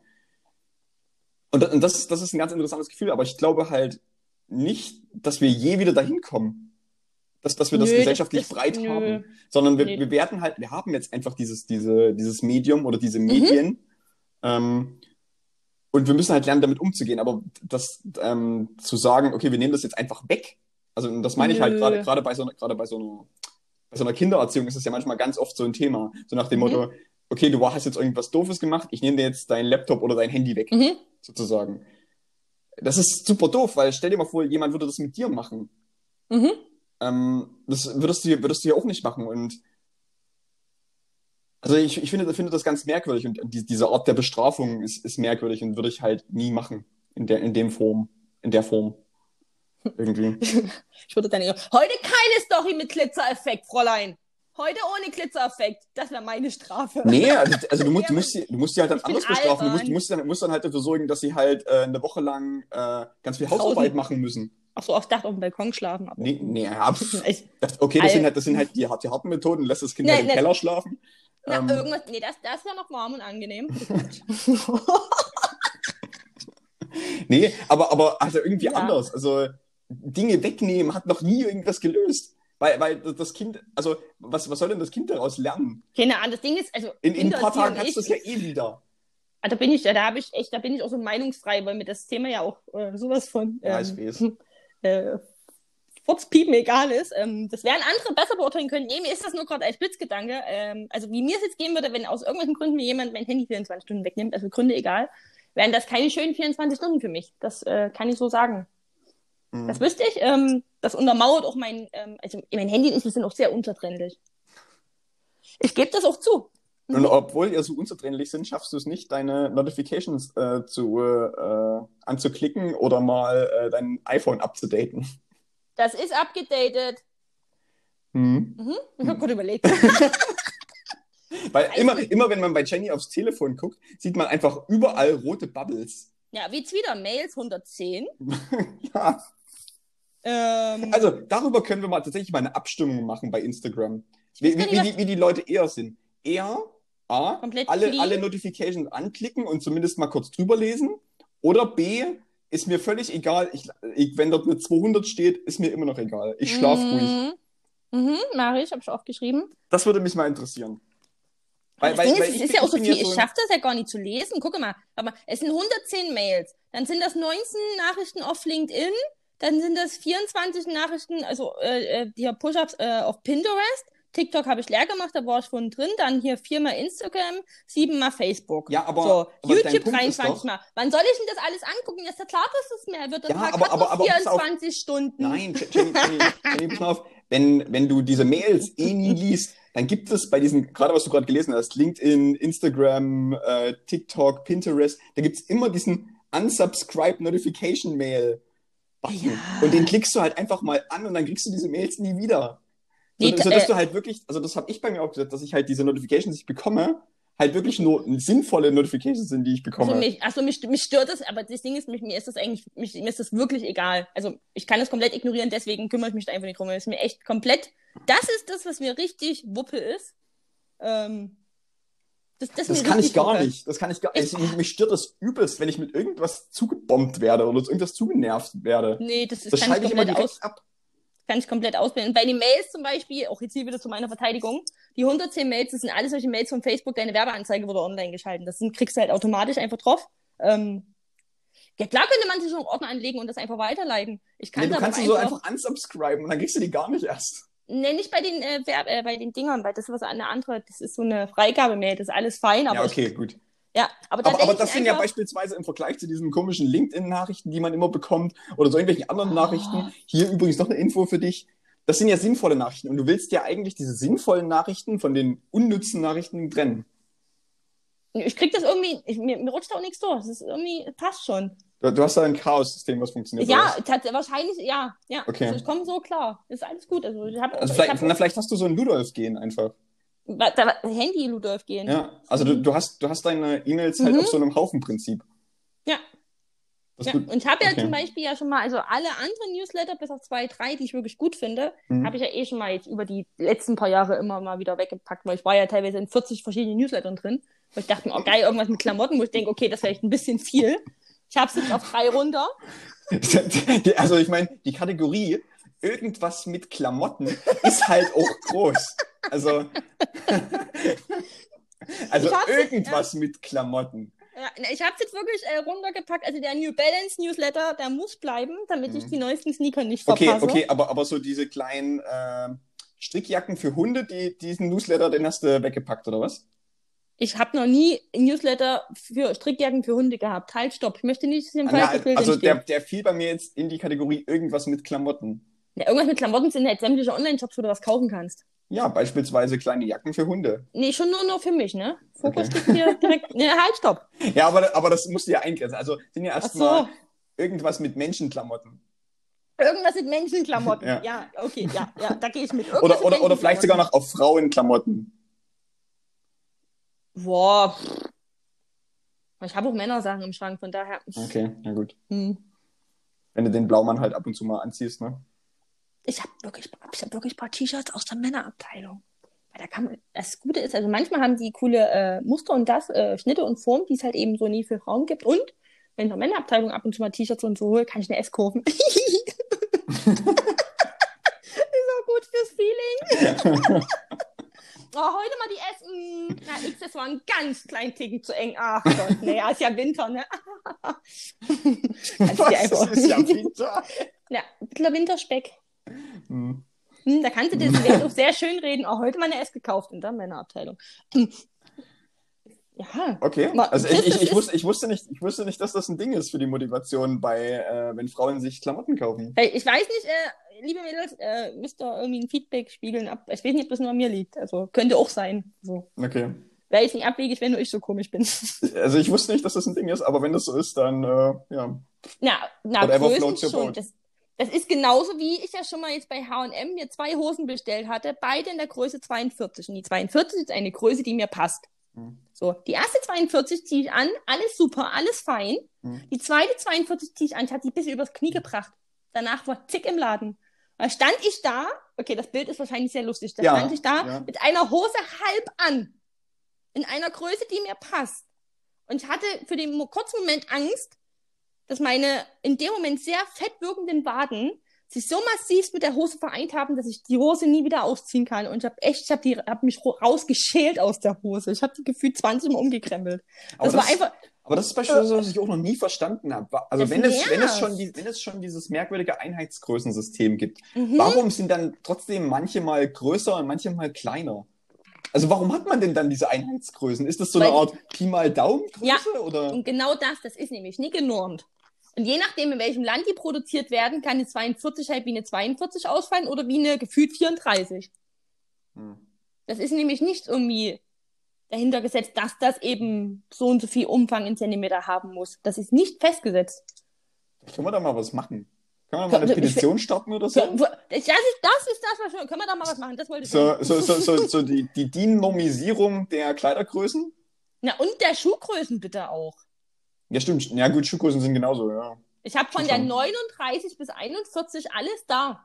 Und, das, und das, das ist ein ganz interessantes Gefühl, aber ich glaube halt nicht, dass wir je wieder dahin kommen, dass, dass wir das Nö, das, gesellschaftlich das, breit nö. haben, sondern wir, Nee. wir werden halt, wir haben jetzt einfach dieses, diese, dieses Medium oder diese Mhm. Medien ähm, und wir müssen halt lernen, damit umzugehen, aber das ähm, zu sagen, okay, wir nehmen das jetzt einfach weg, also das meine ich halt gerade Nö. gerade bei so einer, gerade bei so einer bei so einer Kindererziehung ist das ja manchmal ganz oft so ein Thema. So nach dem Mhm. Motto, okay, du hast jetzt irgendwas Doofes gemacht, ich nehme dir jetzt deinen Laptop oder dein Handy weg, Mhm. sozusagen. Das ist super doof, weil stell dir mal vor, jemand würde das mit dir machen. Mhm. Ähm, das würdest du, würdest du ja auch nicht machen. Und also ich, ich finde, finde das ganz merkwürdig und die, diese Art der Bestrafung ist, ist merkwürdig und würde ich halt nie machen. In der, in dem Form, in der Form. Irgendwie. Ich würde dann eher, heute keine Story mit Glitzereffekt, Fräulein. Heute ohne Glitzereffekt. Das wäre meine Strafe. Nee, also, also du, musst, Ja, du, musst sie, du musst sie halt dann ich bin anders bestrafen. Du musst, du albern. musst, dann, musst dann halt dafür sorgen, dass sie halt äh, eine Woche lang äh, ganz viel Hausarbeit Draußen. machen müssen. Ach so, ich dachte auf dem Balkon schlafen. Aber Nee, nee, ja, pff. ich, Das, okay, das sind Al- halt, das sind halt die, die harten Methoden. Lässt das Kind Nee, halt im nee. Keller schlafen. na, Ähm, irgendwas. Nee, das, das wäre noch warm und angenehm. nee, aber, aber also irgendwie Ja. anders. Also Dinge wegnehmen hat noch nie irgendwas gelöst. Weil, weil das Kind, also was, was soll denn das Kind daraus lernen? Keine Ahnung, das Ding ist, also In, in ein paar Tagen Kindererziehung, hast du das ich, ja eh wieder. ah, da bin ich, da habe ich echt, da bin ich auch so meinungsfrei, weil mir das Thema ja auch äh, sowas von Ja, ich ähm, weiß. äh, Furzpiepen egal ist. Ähm, das werden andere besser beurteilen können. Nee, mir ist das nur gerade als Blitzgedanke. Ähm, also wie mir es jetzt gehen würde, wenn aus irgendwelchen Gründen mir jemand mein Handy vierundzwanzig Stunden wegnimmt, also Gründe egal, wären das keine schönen vierundzwanzig Stunden für mich. Das äh, kann ich so sagen. Mhm. Das wüsste ich. Ähm, das untermauert auch mein, ähm, also mein Handy und ich sind auch sehr unzertrennlich. Ich gebe das auch zu. Und obwohl ihr so unzertrennlich sind, schaffst du es nicht, deine Notifications äh, zu, äh, anzuklicken oder mal äh, dein iPhone abzudaten. Das ist abgedatet. Hm. Mhm. Ich habe gerade überlegt. Weil immer, immer, wenn man bei Jenny aufs Telefon guckt, sieht man einfach überall rote Bubbles. Ja, wie jetzt wieder Mails hundertzehn. Ja. Ähm, Also darüber können wir mal tatsächlich mal eine Abstimmung machen bei Instagram. Wie, weiß gar wie, nicht, wie, die, wie die Leute eher sind. Eher A, Komplett alle, clean. alle Notifications anklicken und zumindest mal kurz drüber lesen. Oder B, ist mir völlig egal, ich, ich, wenn dort eine zweihundert steht, ist mir immer noch egal. Ich schlaf ruhig. Mhm. Mhm, mache ich, habe ich aufgeschrieben. Das würde mich mal interessieren. Aber Weil, das weil, Ding weil ist, es ich ist bin- ja auch ich so bin viel, ja ich so ein- schaffe das ja gar nicht zu lesen. Guck mal, aber es sind hundertzehn Mails, dann sind das neunzehn Nachrichten auf LinkedIn, dann sind das vierundzwanzig Nachrichten, also äh, äh, hier Push-Ups äh, auf Pinterest, TikTok habe ich leer gemacht, da war ich vorhin drin, dann hier viermal Instagram, siebenmal Facebook. Ja, aber- so, aber dein YouTube Punkt ist dreiundzwanzig doch- Mal. Wann soll ich denn das alles angucken? Das ist ja klar, dass es mehr wird. Der Ja, Tag aber- hat aber- noch aber pass auf. vierundzwanzig Stunden. Nein, Jenny, Jenny, Jenny, pass mal auf. Wenn, wenn du diese Mails eh nie liest, dann gibt es bei diesen, gerade was du gerade gelesen hast, LinkedIn, Instagram, äh, TikTok, Pinterest, da gibt es immer diesen Unsubscribe Notification Mail Button. Ja. Und den klickst du halt einfach mal an und dann kriegst du diese Mails nie wieder. So, Nee, so dass äh, du halt wirklich, also das habe ich bei mir auch gesagt, dass ich halt diese Notifications, die ich bekomme, halt wirklich nur sinnvolle Notifications sind, die ich bekomme. Also mich, also mich, mich stört das, aber das Ding ist, mich, mir ist das eigentlich, mich, mir ist das wirklich egal. Also ich kann das komplett ignorieren, deswegen kümmere ich mich da einfach nicht drum. Es ist mir echt komplett, das ist das, was mir richtig Wuppe ist. Ähm, das das, ist Das mir kann ich richtig gar Wuppe. nicht. Das kann ich gar Ich- ich, mich, mich stört das übelst, wenn ich mit irgendwas zugebombt werde oder irgendwas zugenervt werde. Nee, das, ist, Das kann ich schalte ich immer komplett direkt aus, ab. kann ich komplett ausblenden. Und bei den Mails zum Beispiel, auch jetzt hier wieder zu meiner Verteidigung, die hundertzehn Mails, das sind alles solche Mails von Facebook, deine Werbeanzeige wurde online geschalten. Das sind, kriegst du halt automatisch einfach drauf. Ähm, ja klar könnte man sich so einen Ordner anlegen und das einfach weiterleiten. Ich kann Nee, du aber kannst du so einfach unsubscriben und dann kriegst du die gar nicht erst. Nee, nicht bei den, äh, Werb äh, bei den Dingern, weil das ist was eine andere, das ist so eine Freigabe-Mail, das ist alles fein, aber Ja, okay, ich, gut. ja, aber da Aber, denk aber ich das mir sind ja einfach, beispielsweise im Vergleich zu diesen komischen LinkedIn-Nachrichten, die man immer bekommt, oder so irgendwelchen anderen Oh. Nachrichten. Hier übrigens noch eine Info für dich. Das sind ja sinnvolle Nachrichten. Und du willst ja eigentlich diese sinnvollen Nachrichten von den unnützen Nachrichten trennen. ich krieg das irgendwie, ich, mir, mir rutscht auch nichts durch, das ist irgendwie, passt schon. Du, du hast da ein Chaos-System, was funktioniert. Ja, oder was? tats- wahrscheinlich, ja, ja, Okay. also ich komme so klar, ist alles gut, also ich habe Also ich vielleicht, hab, na, vielleicht hast du so ein Ludolf-Gen einfach. da, da, Handy Ludolf gehen. Ja, also du, du, hast, du hast deine E-Mails halt Mhm. auf so einem Haufenprinzip. Ja. Das Ja, ist gut. und ich habe ja Okay. zum Beispiel ja schon mal, also alle anderen Newsletter, bis auf zwei, drei, die ich wirklich gut finde, Mhm. habe ich ja eh schon mal jetzt über die letzten paar Jahre immer mal wieder weggepackt, weil ich war ja teilweise in vierzig verschiedenen Newslettern drin. Und ich dachte mir, oh geil, irgendwas mit Klamotten, wo ich denke, okay, das ist vielleicht ein bisschen viel. Ich habe es jetzt auf drei runter. Die- Also ich meine, die Kategorie irgendwas mit Klamotten ist halt auch groß. Also, also Ich hab's- irgendwas mit Klamotten. Ja, ich habe es jetzt wirklich äh, runtergepackt. Also der New Balance Newsletter, der muss bleiben, damit ich Mhm. die neuesten Sneaker nicht Okay, verpasse. okay, aber, aber so diese kleinen, äh, Strickjacken für Hunde, die, diesen Newsletter, den hast du weggepackt, oder was? Ich habe noch nie ein Newsletter für Strickjacken für Hunde gehabt. Halt, stopp. Ich möchte nicht, dass hier ein Ah, falsches na, Bild also entsteht. der, der fiel bei mir jetzt in die Kategorie irgendwas mit Klamotten. Ja, irgendwas mit Klamotten sind halt sämtliche Online-Shops, wo du was kaufen kannst. Ja, beispielsweise kleine Jacken für Hunde. Nee, schon nur, nur für mich, ne? Fokus Okay. liegt hier direkt. Ne, halt, stopp. Ja, aber, aber das musst du ja eingrenzen. Also sind ja Ach erstmal so. irgendwas mit Menschenklamotten. Irgendwas mit Menschenklamotten. Ja. Ja, okay, ja, ja, da gehe ich mit. Irgendwas Oder, mit oder, oder vielleicht sogar Menschenklamotten. noch auf Frauenklamotten. Boah. pff. Ich habe auch Männersachen im Schrank, von daher. Okay, na gut. Hm. Wenn du den Blaumann halt ab und zu mal anziehst, ne? Ich habe wirklich, ich hab wirklich ein paar T-Shirts aus der Männerabteilung. Weil da kann man, das Gute ist, also manchmal haben die coole äh, Muster und das, äh, Schnitte und Formen, die es halt eben so nie für Frauen gibt. Und wenn ich in der Männerabteilung ab und zu mal T-Shirts und so hole, kann ich eine S kaufen. Ist auch gut fürs Feeling. Oh, heute mal die S. Mm, na, X, das war ein ganz kleinen Ticken zu eng. Ach Gott, nee, ja, ist ja Winter, ne? Kannst Was? dir einfach- Das ist ja Winter. Ja, ein bisschen Winterspeck. Hm. Hm, da kannst du dir das Wert auch sehr schön reden. Auch heute mal eine S gekauft in der Männerabteilung. Hm. Ja. Okay, Ma- also Chris, ich, ich, das ich, ist- wusste, ich, wusste nicht, ich wusste nicht, dass das ein Ding ist für die Motivation bei, äh, wenn Frauen sich Klamotten kaufen. Hey, ich weiß nicht, äh, liebe Mädels, äh, müsst ihr irgendwie ein Feedback spiegeln ab. Ich weiß nicht, ob das nur an mir liegt. Also könnte auch sein. So. Okay. Wäre jetzt nicht abwegig, wenn nur ich so komisch bin. Also ich wusste nicht, dass das ein Ding ist, aber wenn das so ist, dann, äh, ja. Na, na Whatever Größen floats your schon. boat. Das, das ist genauso, wie ich ja schon mal jetzt bei H und M mir zwei Hosen bestellt hatte, beide in der Größe zweiundvierzig. Und die zweiundvierzig ist eine Größe, die mir passt. Hm. So, die erste zweiundvierzig ziehe ich an, alles super, alles fein. Hm. Die zweite zweiundvierzig ziehe ich an, ich hatte die bis übers Knie gebracht. Danach war zick im Laden. Da stand ich da, okay, das Bild ist wahrscheinlich sehr lustig, da Ja, stand ich da ja. mit einer Hose halb an, in einer Größe, die mir passt. Und ich hatte für den mo- kurzen Moment Angst, dass meine in dem Moment sehr fett wirkenden Waden sich so massiv mit der Hose vereint haben, dass ich die Hose nie wieder ausziehen kann. Und ich habe echt, ich habe die, hab mich ro- rausgeschält aus der Hose. Ich habe die gefühlt zwanzig Mal umgekrempelt. Aber Das war das, einfach, aber das ist beispielsweise, was ich auch noch nie verstanden habe. Also Das wenn es, wenn es nervt. schon die, wenn es schon dieses merkwürdige Einheitsgrößensystem gibt, mhm. warum sind dann trotzdem manche mal größer und manche mal kleiner? Also warum hat man denn dann diese Einheitsgrößen? Ist das so eine Weil- Art Pi mal Daumen-Größe Ja. oder? Und genau das, das ist nämlich nie genormt. Und je nachdem, in welchem Land die produziert werden, kann eine zweiundvierzig halt wie eine zweiundvierzig ausfallen oder wie eine gefühlt vierunddreißig. Hm. Das ist nämlich nicht irgendwie dahinter gesetzt, dass das eben so und so viel Umfang in Zentimeter haben muss. Das ist nicht festgesetzt. Können wir da mal was machen? Können wir mal eine Ich- Petition starten oder so? So, wo- das, ist, das ist das, was schon. Können wir da mal was machen? Das wollte ich So, sagen. so, so, so, so die, die D I N-Normisierung der Kleidergrößen? Na, und der Schuhgrößen bitte auch. Ja, stimmt. Ja, gut, Schuhgrößen sind genauso, ja. Ich habe von Schon. der neununddreißig bis einundvierzig alles da.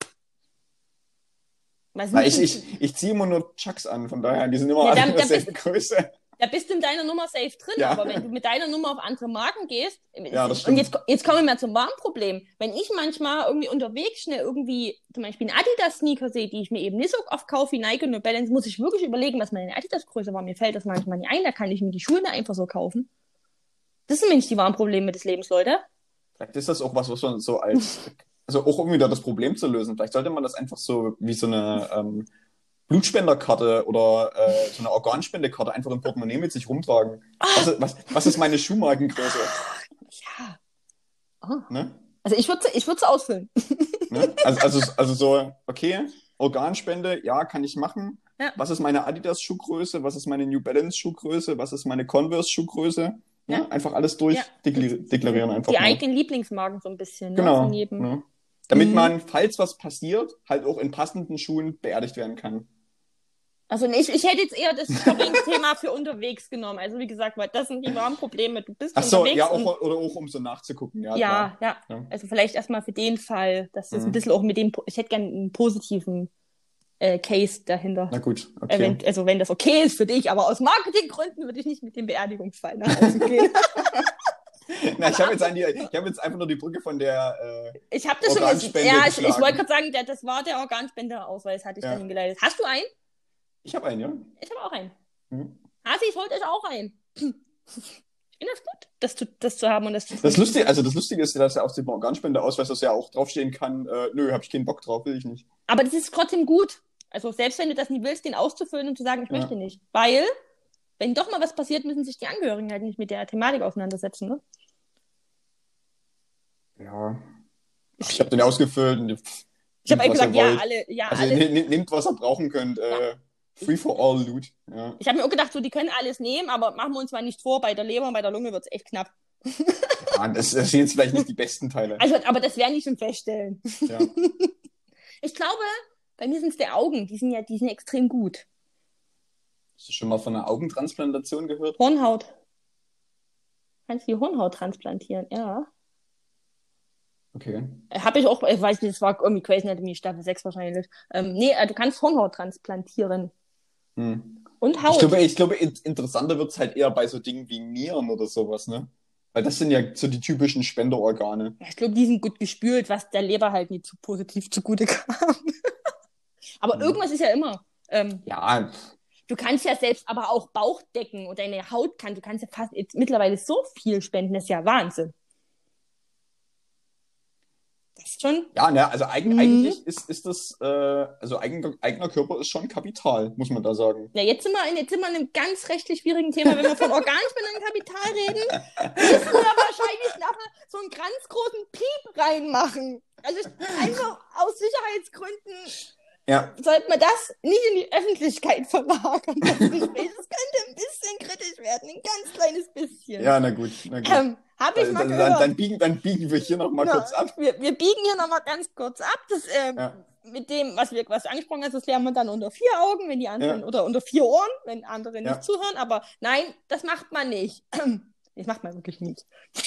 Was Na, ich, nicht- ich, ich ziehe immer nur Chucks an, von daher, die sind immer Ja, alle dann- in dann derselben Größe. Da bist du in deiner Nummer safe drin, Ja. aber wenn du mit deiner Nummer auf andere Marken gehst, Ja, das und stimmt. jetzt, jetzt kommen wir mal zum wahren Problem. Wenn ich manchmal irgendwie unterwegs schnell irgendwie zum Beispiel einen Adidas-Sneaker sehe, die ich mir eben nicht so oft kaufe wie Nike und New Balance, muss ich wirklich überlegen, was meine Adidas-Größe war. Mir fällt das manchmal nicht ein, da kann ich mir die Schuhe nicht einfach so kaufen. Das sind nämlich die wahren Probleme des Lebens, Leute. Vielleicht ist das auch was, was man so als, also auch irgendwie da das Problem zu lösen. Vielleicht sollte man das einfach so wie so eine ähm, Blutspenderkarte oder äh, so eine Organspendekarte einfach im Portemonnaie mit sich rumtragen. Was, ist- was, was ist meine Schuhmarkengröße? Ja. Oh. Ne? Also ich würde ich würde ausfüllen. Ne? Also, also, also so, okay, Organspende, ja, kann ich machen. Ja. Was ist meine Adidas-Schuhgröße? Was ist meine New Balance-Schuhgröße? Was ist meine Converse-Schuhgröße? Ne? Ja. Einfach alles Ja. durchdeklarieren einfach Die mal. eigenen Lieblingsmarken so ein bisschen. Ne? Genau. Von jedem. Ne? Damit Mhm. man, falls was passiert, halt auch in passenden Schuhen beerdigt werden kann. Also ich, ich hätte jetzt eher das Shopping-Thema für unterwegs genommen. Also wie gesagt, weil das sind die wahren Probleme. Du bist Ach so, unterwegs ja, und auch, oder auch um so nachzugucken. Ja, ja, klar. ja, Ja. Also vielleicht erstmal für den Fall, dass das Mhm. ein bisschen auch mit dem, ich hätte gerne einen positiven äh, Case dahinter. Na gut, Äh, okay. wenn, also wenn das okay ist für dich, aber aus Marketinggründen würde ich nicht mit dem Beerdigungsfall nach Hause gehen. Na, ich habe jetzt, ein- ich hab jetzt einfach nur die Brücke von der, äh, Ich habe das schon Organspende ja, ich, ich geschlagen. wollte gerade sagen, der, das war der Organspenderausweis, hatte ich Ja. dahin geleitet. Hast du einen? ich habe einen, ja. Ich habe auch einen. Mhm. Hasi, ich wollte euch auch einen. Ich finde das gut, das zu, das zu haben und das zu tun. Das Lustige, also das Lustige ist, dass ja auf dem Organspendeausweis das ja auch draufstehen kann, äh, nö, habe ich keinen Bock drauf, will ich nicht. Aber das ist trotzdem gut. Also selbst wenn du das nie willst, den auszufüllen und zu sagen, ich Ja. möchte nicht. Weil, wenn doch mal was passiert, müssen sich die Angehörigen halt nicht mit der Thematik auseinandersetzen, ne? Ja. Ach, ich habe den ausgefüllt und pff, Ich habe nehmt, eigentlich was ihr gesagt, ja, wollt. alle, ja, Also alle. ne- ne- nehmt, was ihr brauchen könnt. Äh, free for all Loot. Ja. Ich habe mir auch gedacht, so, die können alles nehmen, aber machen wir uns mal nicht vor, bei der Leber und bei der Lunge wird es echt knapp. Ja, das, das sind jetzt vielleicht nicht die besten Teile. Also, aber das werden die schon feststellen. Ja. Ich glaube, bei mir sind es die Augen, die sind ja, die sind extrem gut. Hast du schon mal von einer Augentransplantation gehört? Hornhaut. Kannst du die Hornhaut transplantieren? Ja. Okay. Habe ich auch, ich weiß nicht, das war irgendwie Grey's Anatomy Staffel sechs wahrscheinlich. Ähm, nee, äh, du kannst Hornhaut transplantieren. Hm. Und Haut. Ich glaube, ich glaube, in- interessanter wird es halt eher bei so Dingen wie Nieren oder sowas, ne? Weil das sind ja so die typischen Spenderorgane. Ja, ich glaube, die sind gut gespült, was der Leber halt nicht so positiv zugute kam. Aber Hm. irgendwas ist ja immer. Ähm, Ja, du kannst ja selbst aber auch Bauch decken und deine Haut kann, du kannst ja fast jetzt mittlerweile so viel spenden, das ist ja Wahnsinn. Das ist schon, ja, ne, also eig Mhm. eigentlich ist, ist das, äh, also eigener, eigener Körper ist schon Kapital, muss man da sagen. ja, jetzt sind wir in, jetzt sind wir in einem ganz rechtlich schwierigen Thema, wenn wir von Organspenden und Kapital reden, müssen wir wahrscheinlich nachher so einen ganz großen Piep reinmachen. Also ich, einfach aus Sicherheitsgründen Ja, sollte man das nicht in die Öffentlichkeit verlagern. Das Gespräch. Das könnte ein bisschen kritisch werden, ein ganz kleines bisschen. ja, na gut, na gut. Ähm, Habe ich Dann, mal dann, gehört. dann, dann, biegen, dann biegen wir hier nochmal Ja, kurz ab. Wir, wir biegen hier nochmal ganz kurz ab. Das, ähm, Ja. Mit dem, was, wir, was du angesprochen hast, das lernen wir dann unter vier Augen, wenn die anderen, Ja. oder unter vier Ohren, wenn andere nicht Ja. zuhören. Aber nein, das macht man nicht. Das macht man wirklich nicht.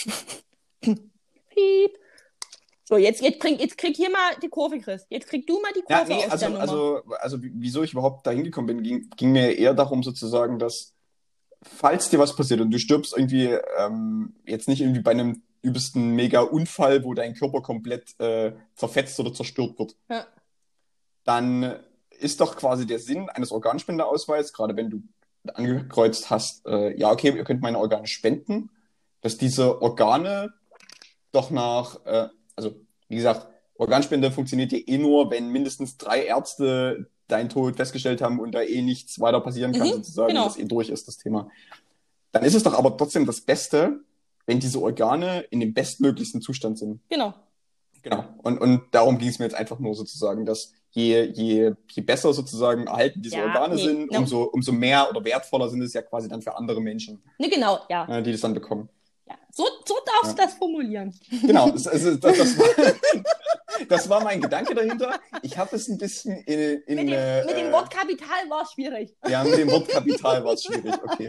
Piep. So, jetzt, jetzt, krieg, jetzt krieg hier mal die Kurve, Chris. Jetzt krieg du mal die Ja, Kurve nee, aus also, der Nummer. also, also wie- wieso ich überhaupt da hingekommen bin, ging, ging mir eher darum sozusagen, dass falls dir was passiert und du stirbst irgendwie, ähm, jetzt nicht irgendwie bei einem übelsten Mega-Unfall, wo dein Körper komplett äh, zerfetzt oder zerstört wird, Ja. dann ist doch quasi der Sinn eines Organspenderausweises, gerade wenn du angekreuzt hast, äh, ja, okay, ihr könnt meine Organe spenden, dass diese Organe doch nach, äh, also wie gesagt, Organspende funktioniert ja eh nur, wenn mindestens drei Ärzte deinen Tod festgestellt haben und da eh nichts weiter passieren kann, Mhm, sozusagen, genau. dass eh durch ist, das Thema. Dann ist es doch aber trotzdem das Beste, wenn diese Organe in dem bestmöglichsten Zustand sind. Genau. Genau. Und, und darum ging es mir jetzt einfach nur sozusagen, dass je, je, je besser sozusagen erhalten diese Ja, Organe nee, sind, no. umso, umso mehr oder wertvoller sind es ja quasi dann für andere Menschen, Ne, genau, ja. äh, die das dann bekommen. ja. So, so darfst du Ja. das formulieren. Genau, das, also, das, das, war, das war mein Gedanke dahinter. Ich habe es ein bisschen in, in Mit dem, äh, mit dem Wort Kapital war es schwierig. ja, mit dem Wort Kapital war es schwierig, okay.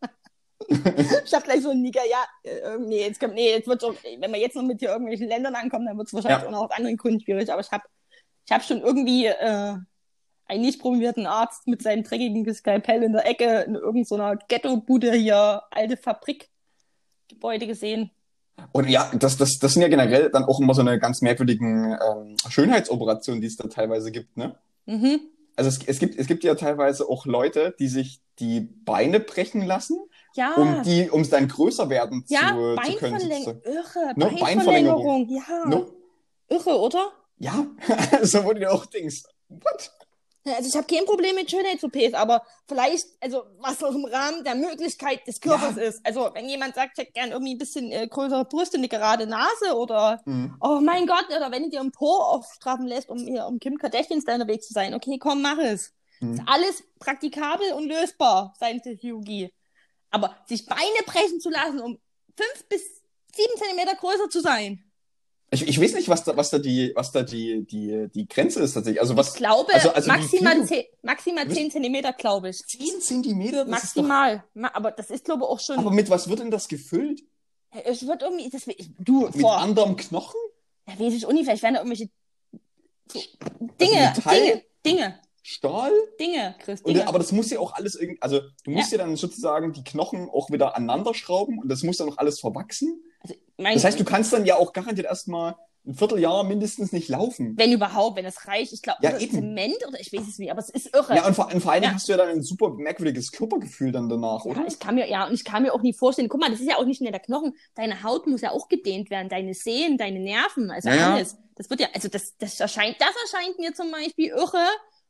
Ich hab gleich so ein Niger, ja, äh, nee, jetzt kommt, nee, jetzt wird's auch, wenn wir jetzt noch mit hier irgendwelchen Ländern ankommen, dann wird es wahrscheinlich Ja. auch noch aus anderen Gründen schwierig, aber ich habe ich hab schon irgendwie äh, einen nicht promovierten Arzt mit seinem dreckigen Skalpell in der Ecke in irgendeiner Ghetto-Bude hier, alte Fabrikgebäude gesehen. Und ja, das, das, das sind ja generell dann auch immer so eine ganz merkwürdigen ähm, Schönheitsoperationen, die es da teilweise gibt, ne? Mhm. Also es, es gibt, es gibt ja teilweise auch Leute, die sich die Beine brechen lassen, Ja, um die, um es dann größer werden ja, zu, zu können. Beinverlängerung, sozusagen. irre, Ne, Beinverlängerung, ja, Ne? irre, oder? Ja, so wo du dir auch denkst, what? Ja, also ich habe kein Problem mit Schönheits-O Ps, aber vielleicht, also was noch im Rahmen der Möglichkeit des Körpers Ja. ist. Also wenn jemand sagt, ich hätte gern irgendwie ein bisschen äh, größere Brüste, eine gerade Nase oder Hm. oh mein Gott, oder wenn du dir einen Po aufstraffen lässt, um hier um Kim Kardashian-Style unterwegs zu sein, okay, komm, mach es. Hm. Ist alles praktikabel und lösbar, seitens der Chirurgie. Aber sich Beine brechen zu lassen, um fünf bis sieben Zentimeter größer zu sein. Ich, ich weiß nicht, was da, was da die, was da die, die, die Grenze ist tatsächlich. Also was, Ich glaube, also, also wie maximal, viel du- zehn, maximal Wisst- zehn Zentimeter, glaube ich. zehn Zentimeter? Das ist doch, Maximal. Ma- Aber das ist, glaube ich, auch schon. aber mit was wird denn das gefüllt? Es wird irgendwie. Das, ich, du, Mit vor. anderem Knochen? Ja, weiß ich auch nicht, vielleicht werden da irgendwelche. So, Dinge, Also Metall? Dinge, Dinge, Stahl? Dinge, Chris. Und, Dinge. aber das muss ja auch alles irgendwie, also du musst ja. dann sozusagen die Knochen auch wieder aneinander schrauben und das muss dann auch alles verwachsen. Also, mein, Das heißt, du kannst dann ja auch garantiert erstmal ein Vierteljahr mindestens nicht laufen. wenn überhaupt, wenn es reicht. Ich glaube, Ja, das ist eben. Zement oder ich weiß es nicht, aber es ist irre. Ja, und vor, und vor allen Dingen Ja. hast du ja dann ein super merkwürdiges Körpergefühl dann danach, Ja, oder? ich kann mir, ja, und ich kann mir auch nie vorstellen, guck mal, das ist ja auch nicht nur der Knochen, deine Haut muss ja auch gedehnt werden, deine Sehnen, deine Nerven, also Ja, ja. alles. Das wird ja, also das, das erscheint, das erscheint mir zum Beispiel irre,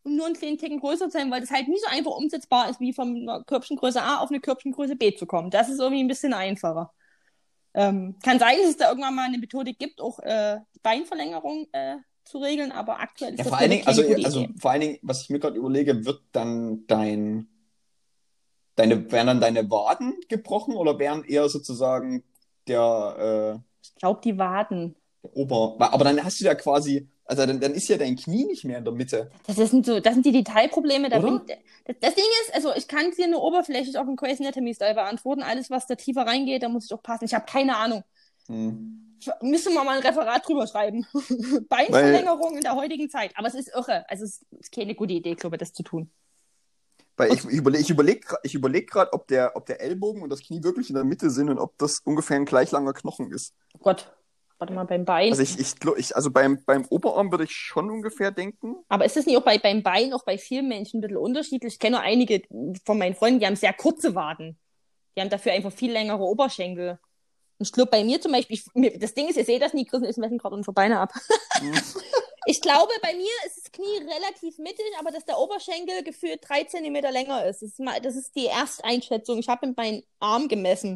um nur einen kleinen Ticken größer zu sein, weil das halt nie so einfach umsetzbar ist, wie von einer Körbchengröße A auf eine Körbchengröße B zu kommen. Das ist irgendwie ein bisschen einfacher. Ähm, kann sein, dass es da irgendwann mal eine Methode gibt, auch äh, die Beinverlängerung äh, zu regeln, aber aktuell ist Ja, das vor allen keine Dingen, also, gute also Idee. vor allen Dingen, was ich mir gerade überlege, wird dann dein, deine, werden dann deine Waden gebrochen oder wären eher sozusagen der, äh, Ich glaube, die Waden. der Ober, aber dann hast du ja quasi, also dann, dann ist ja dein Knie nicht mehr in der Mitte, Das sind so, das sind die Detailprobleme. Da bin oder? das, das Ding ist, also ich kann es dir nur oberflächlich auf dem Crazy Anatomy Style beantworten. Alles, was da tiefer reingeht, da muss ich auch passen. Ich habe keine Ahnung. Hm. Müsste man mal ein Referat drüber schreiben. Weil, Beinverlängerung in der heutigen Zeit. Aber es ist irre. Also es ist keine gute Idee, glaube ich, das zu tun. weil Und, ich, ich überlege ich überleg, gra- ich überleg gerade, ob der, ob der Ellbogen und das Knie wirklich in der Mitte sind und ob das ungefähr ein gleich langer Knochen ist. oh Gott, warte mal, beim Bein. Also ich, ich, glo- ich also beim, beim Oberarm würde ich schon ungefähr denken. Aber ist das nicht auch bei, beim Bein, auch bei vielen Menschen ein bisschen unterschiedlich? Ich kenne nur einige von meinen Freunden, die haben sehr kurze Waden. Die haben dafür einfach viel längere Oberschenkel. Und ich glaube, bei mir zum Beispiel, ich, mir, das Ding ist, ihr seht das nie, Chris ist messen gerade unsere Beine ab. Hm. Ich glaube, bei mir ist das Knie relativ mittig, aber dass der Oberschenkel gefühlt drei Zentimeter länger ist. Das ist, mal, das ist die Ersteinschätzung. Ich habe meinen Arm gemessen.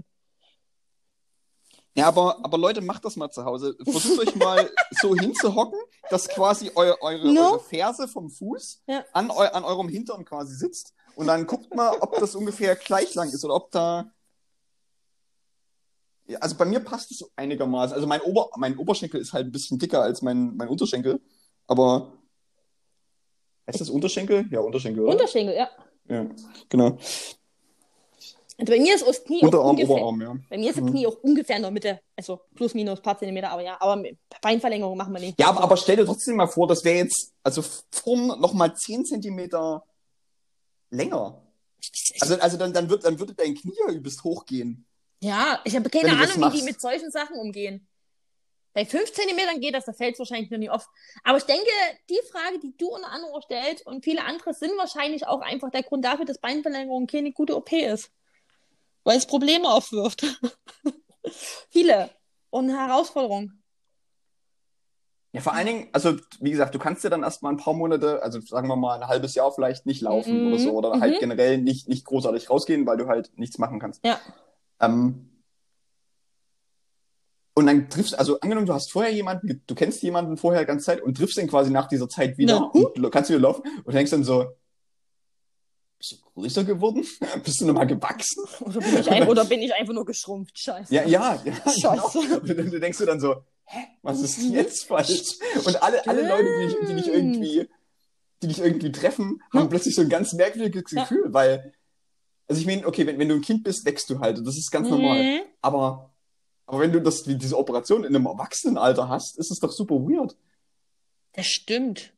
Ja, aber, aber Leute, macht das mal zu Hause. Versucht euch mal so hinzuhocken, dass quasi eu, eure, No? eure Ferse vom Fuß Ja. an, eu, an eurem Hintern quasi sitzt. Und dann guckt mal, ob das ungefähr gleich lang ist oder ob da. Ja, also bei mir passt es einigermaßen. Also mein, Ober, mein Oberschenkel ist halt ein bisschen dicker als mein, mein Unterschenkel. Aber. Ist das Unterschenkel? Ja, Unterschenkel, oder? Unterschenkel, ja. Ja, genau. Also bei mir ist das Knie auch Unterarm, ungefähr. Oberarm, ja. Bei mir ist das Mhm. Knie auch ungefähr in der Mitte. Also plus, minus, paar Zentimeter, aber ja. Aber Beinverlängerung machen wir nicht. Ja, aber, aber stell dir trotzdem mal vor, das wäre jetzt, also vorn nochmal zehn Zentimeter länger. Also, also dann, dann, wird, dann würde dein Knie ja übelst hochgehen. Ja, ich habe Wenn keine du das Ahnung, wie die machst. mit solchen Sachen umgehen. Bei fünf Zentimetern geht das, da fällt es wahrscheinlich noch nie auf. Aber ich denke, die Frage, die du unter anderem auch stellst und viele andere, sind wahrscheinlich auch einfach der Grund dafür, dass Beinverlängerung keine gute O P ist. Weil es Probleme aufwirft. Viele. Und eine Herausforderung. Ja, vor allen Dingen, also wie gesagt, du kannst ja dann erstmal ein paar Monate, also sagen wir mal ein halbes Jahr vielleicht nicht laufen Mhm. oder so, oder Mhm. halt generell nicht, nicht großartig rausgehen, weil du halt nichts machen kannst. Ja. Ähm, und dann triffst, also angenommen, du hast vorher jemanden, du kennst jemanden vorher die ganze Zeit und triffst den quasi nach dieser Zeit wieder Na, und lo- kannst wieder laufen und denkst dann so, bist du größer geworden? Bist du nochmal gewachsen? Oder bin, ich ein, oder bin ich einfach nur geschrumpft? Scheiße. Ja, ja, ja, genau. Scheiße. Und dann denkst du dann so, hä, was ist jetzt falsch? Und alle, alle Leute, die dich, die dich irgendwie, die dich irgendwie treffen, haben Ja. plötzlich so ein ganz merkwürdiges Ja. Gefühl, weil, also ich meine, okay, wenn, wenn du ein Kind bist, wächst du halt, das ist ganz normal. Mhm. Aber, aber wenn du das, die, diese Operation in einem Erwachsenenalter hast, ist es doch super weird. Das stimmt.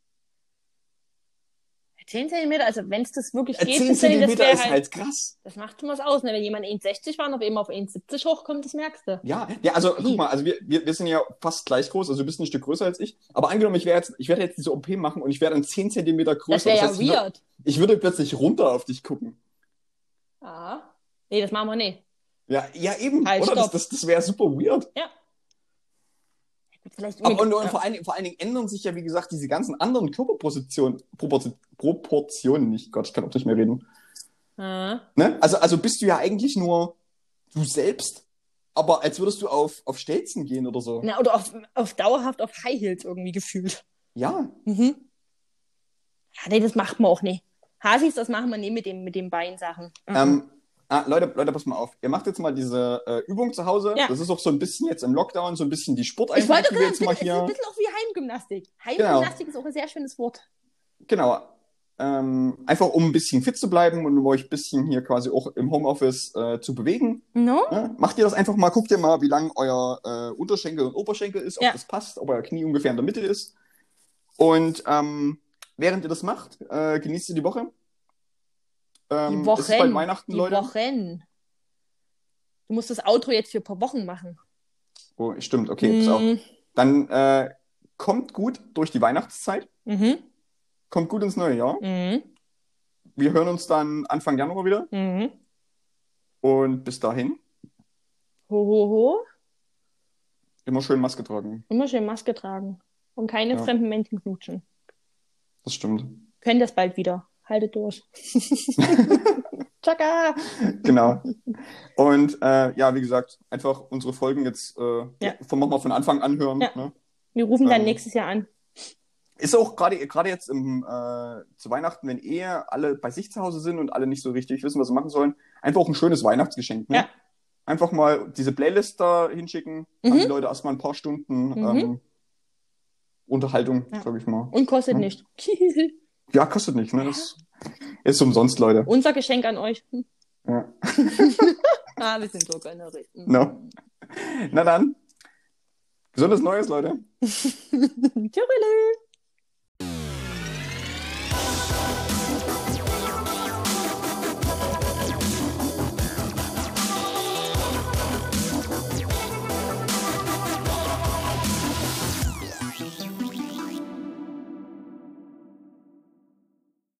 zehn Zentimeter, also wenn es das wirklich Äh, geht, zehn bis dahin, das Zentimeter wäre ist halt, halt krass. das macht schon was aus, ne? Wenn jemand eins sechzig war und auf eben auf eins siebzig hochkommt, das merkst du. Ja, ja, also Wie? guck mal, also wir, wir, wir sind ja fast gleich groß, also du bist ein Stück größer als ich. Aber angenommen, ich wäre jetzt, ich werde jetzt diese O P machen und ich wäre dann zehn Zentimeter Das größer. wäre ja heißt, ich, wür- weird. ich würde plötzlich runter auf dich gucken. Ja. Nee, das machen wir nicht. Ja, ja eben, Halt, oder? Das, stopp. das, das wäre super weird. Ja. Gut, vielleicht Aber, und, ja. und vor, allen, Dingen- vor allen Dingen ändern sich ja, wie gesagt, diese ganzen anderen Körperpositionen, Proportion, Proportionen nicht. Gott, ich kann auch nicht mehr reden. Ja. Ne? Also, also bist du ja eigentlich nur du selbst, aber als würdest du auf, auf Stelzen gehen oder so. Na, oder auf, auf dauerhaft auf High Heels irgendwie gefühlt. Ja, Mhm. Ja, nee, das macht man auch nicht. Hasis, das machen wir nicht mit dem, mit den Beinsachen. Mhm. ähm, ah, Leute, Leute, pass mal auf. Ihr macht jetzt mal diese äh, Übung zu Hause. Ja. Das ist auch so ein bisschen jetzt im Lockdown, so ein bisschen die Ich Sporteinheit, wollte die wir gerade, jetzt mal es ist ein hier. bisschen auch wie Heimgymnastik. Heimgymnastik ist auch ein sehr schönes Wort. Genau. Ähm, einfach um ein bisschen fit zu bleiben und um euch ein bisschen hier quasi auch im Homeoffice äh, zu bewegen. No? Ne? Macht ihr das einfach mal, guckt ihr mal, wie lang euer äh, Unterschenkel und Oberschenkel ist, ob Ja. das passt, ob euer Knie ungefähr in der Mitte ist. Und ähm, während ihr das macht, äh, genießt ihr die Woche. Ähm, Die Es ist bald Wochen. Weihnachten, Die Leute. Wochen. Du musst das Outro jetzt für ein paar Wochen machen. Oh, stimmt, okay, pass auf. Mhm. Dann äh, kommt gut durch die Weihnachtszeit, Mhm. kommt gut ins neue Jahr. Mhm. Wir hören uns dann Anfang Januar wieder. Mhm. Und bis dahin Ho, ho, ho. immer schön Maske tragen. Immer schön Maske tragen. Und keine Ja. fremden Menschen knutschen. Das stimmt. Können das bald wieder. Haltet durch. Tschakka! Genau. Und äh, ja, wie gesagt, einfach unsere Folgen jetzt äh, Ja. von, machen wir von Anfang an hören. Ja. Ne? Wir rufen dann Ähm, nächstes Jahr an. Ist auch gerade gerade jetzt im, äh, zu Weihnachten, wenn eh alle bei sich zu Hause sind und alle nicht so richtig wissen, was sie machen sollen, einfach auch ein schönes Weihnachtsgeschenk. Ne? Ja. Einfach mal diese Playlist da hinschicken, Mhm. haben die Leute erstmal ein paar Stunden Mhm. ähm, Unterhaltung, Ja. sag ich mal. Und kostet Ja. nicht. Ja, kostet nicht, ne? Das ist umsonst, Leute. Unser Geschenk an euch. Ja. Ah, wir sind so gönnerisch. No. Na dann, gesundes Neues, Leute. Tschüss.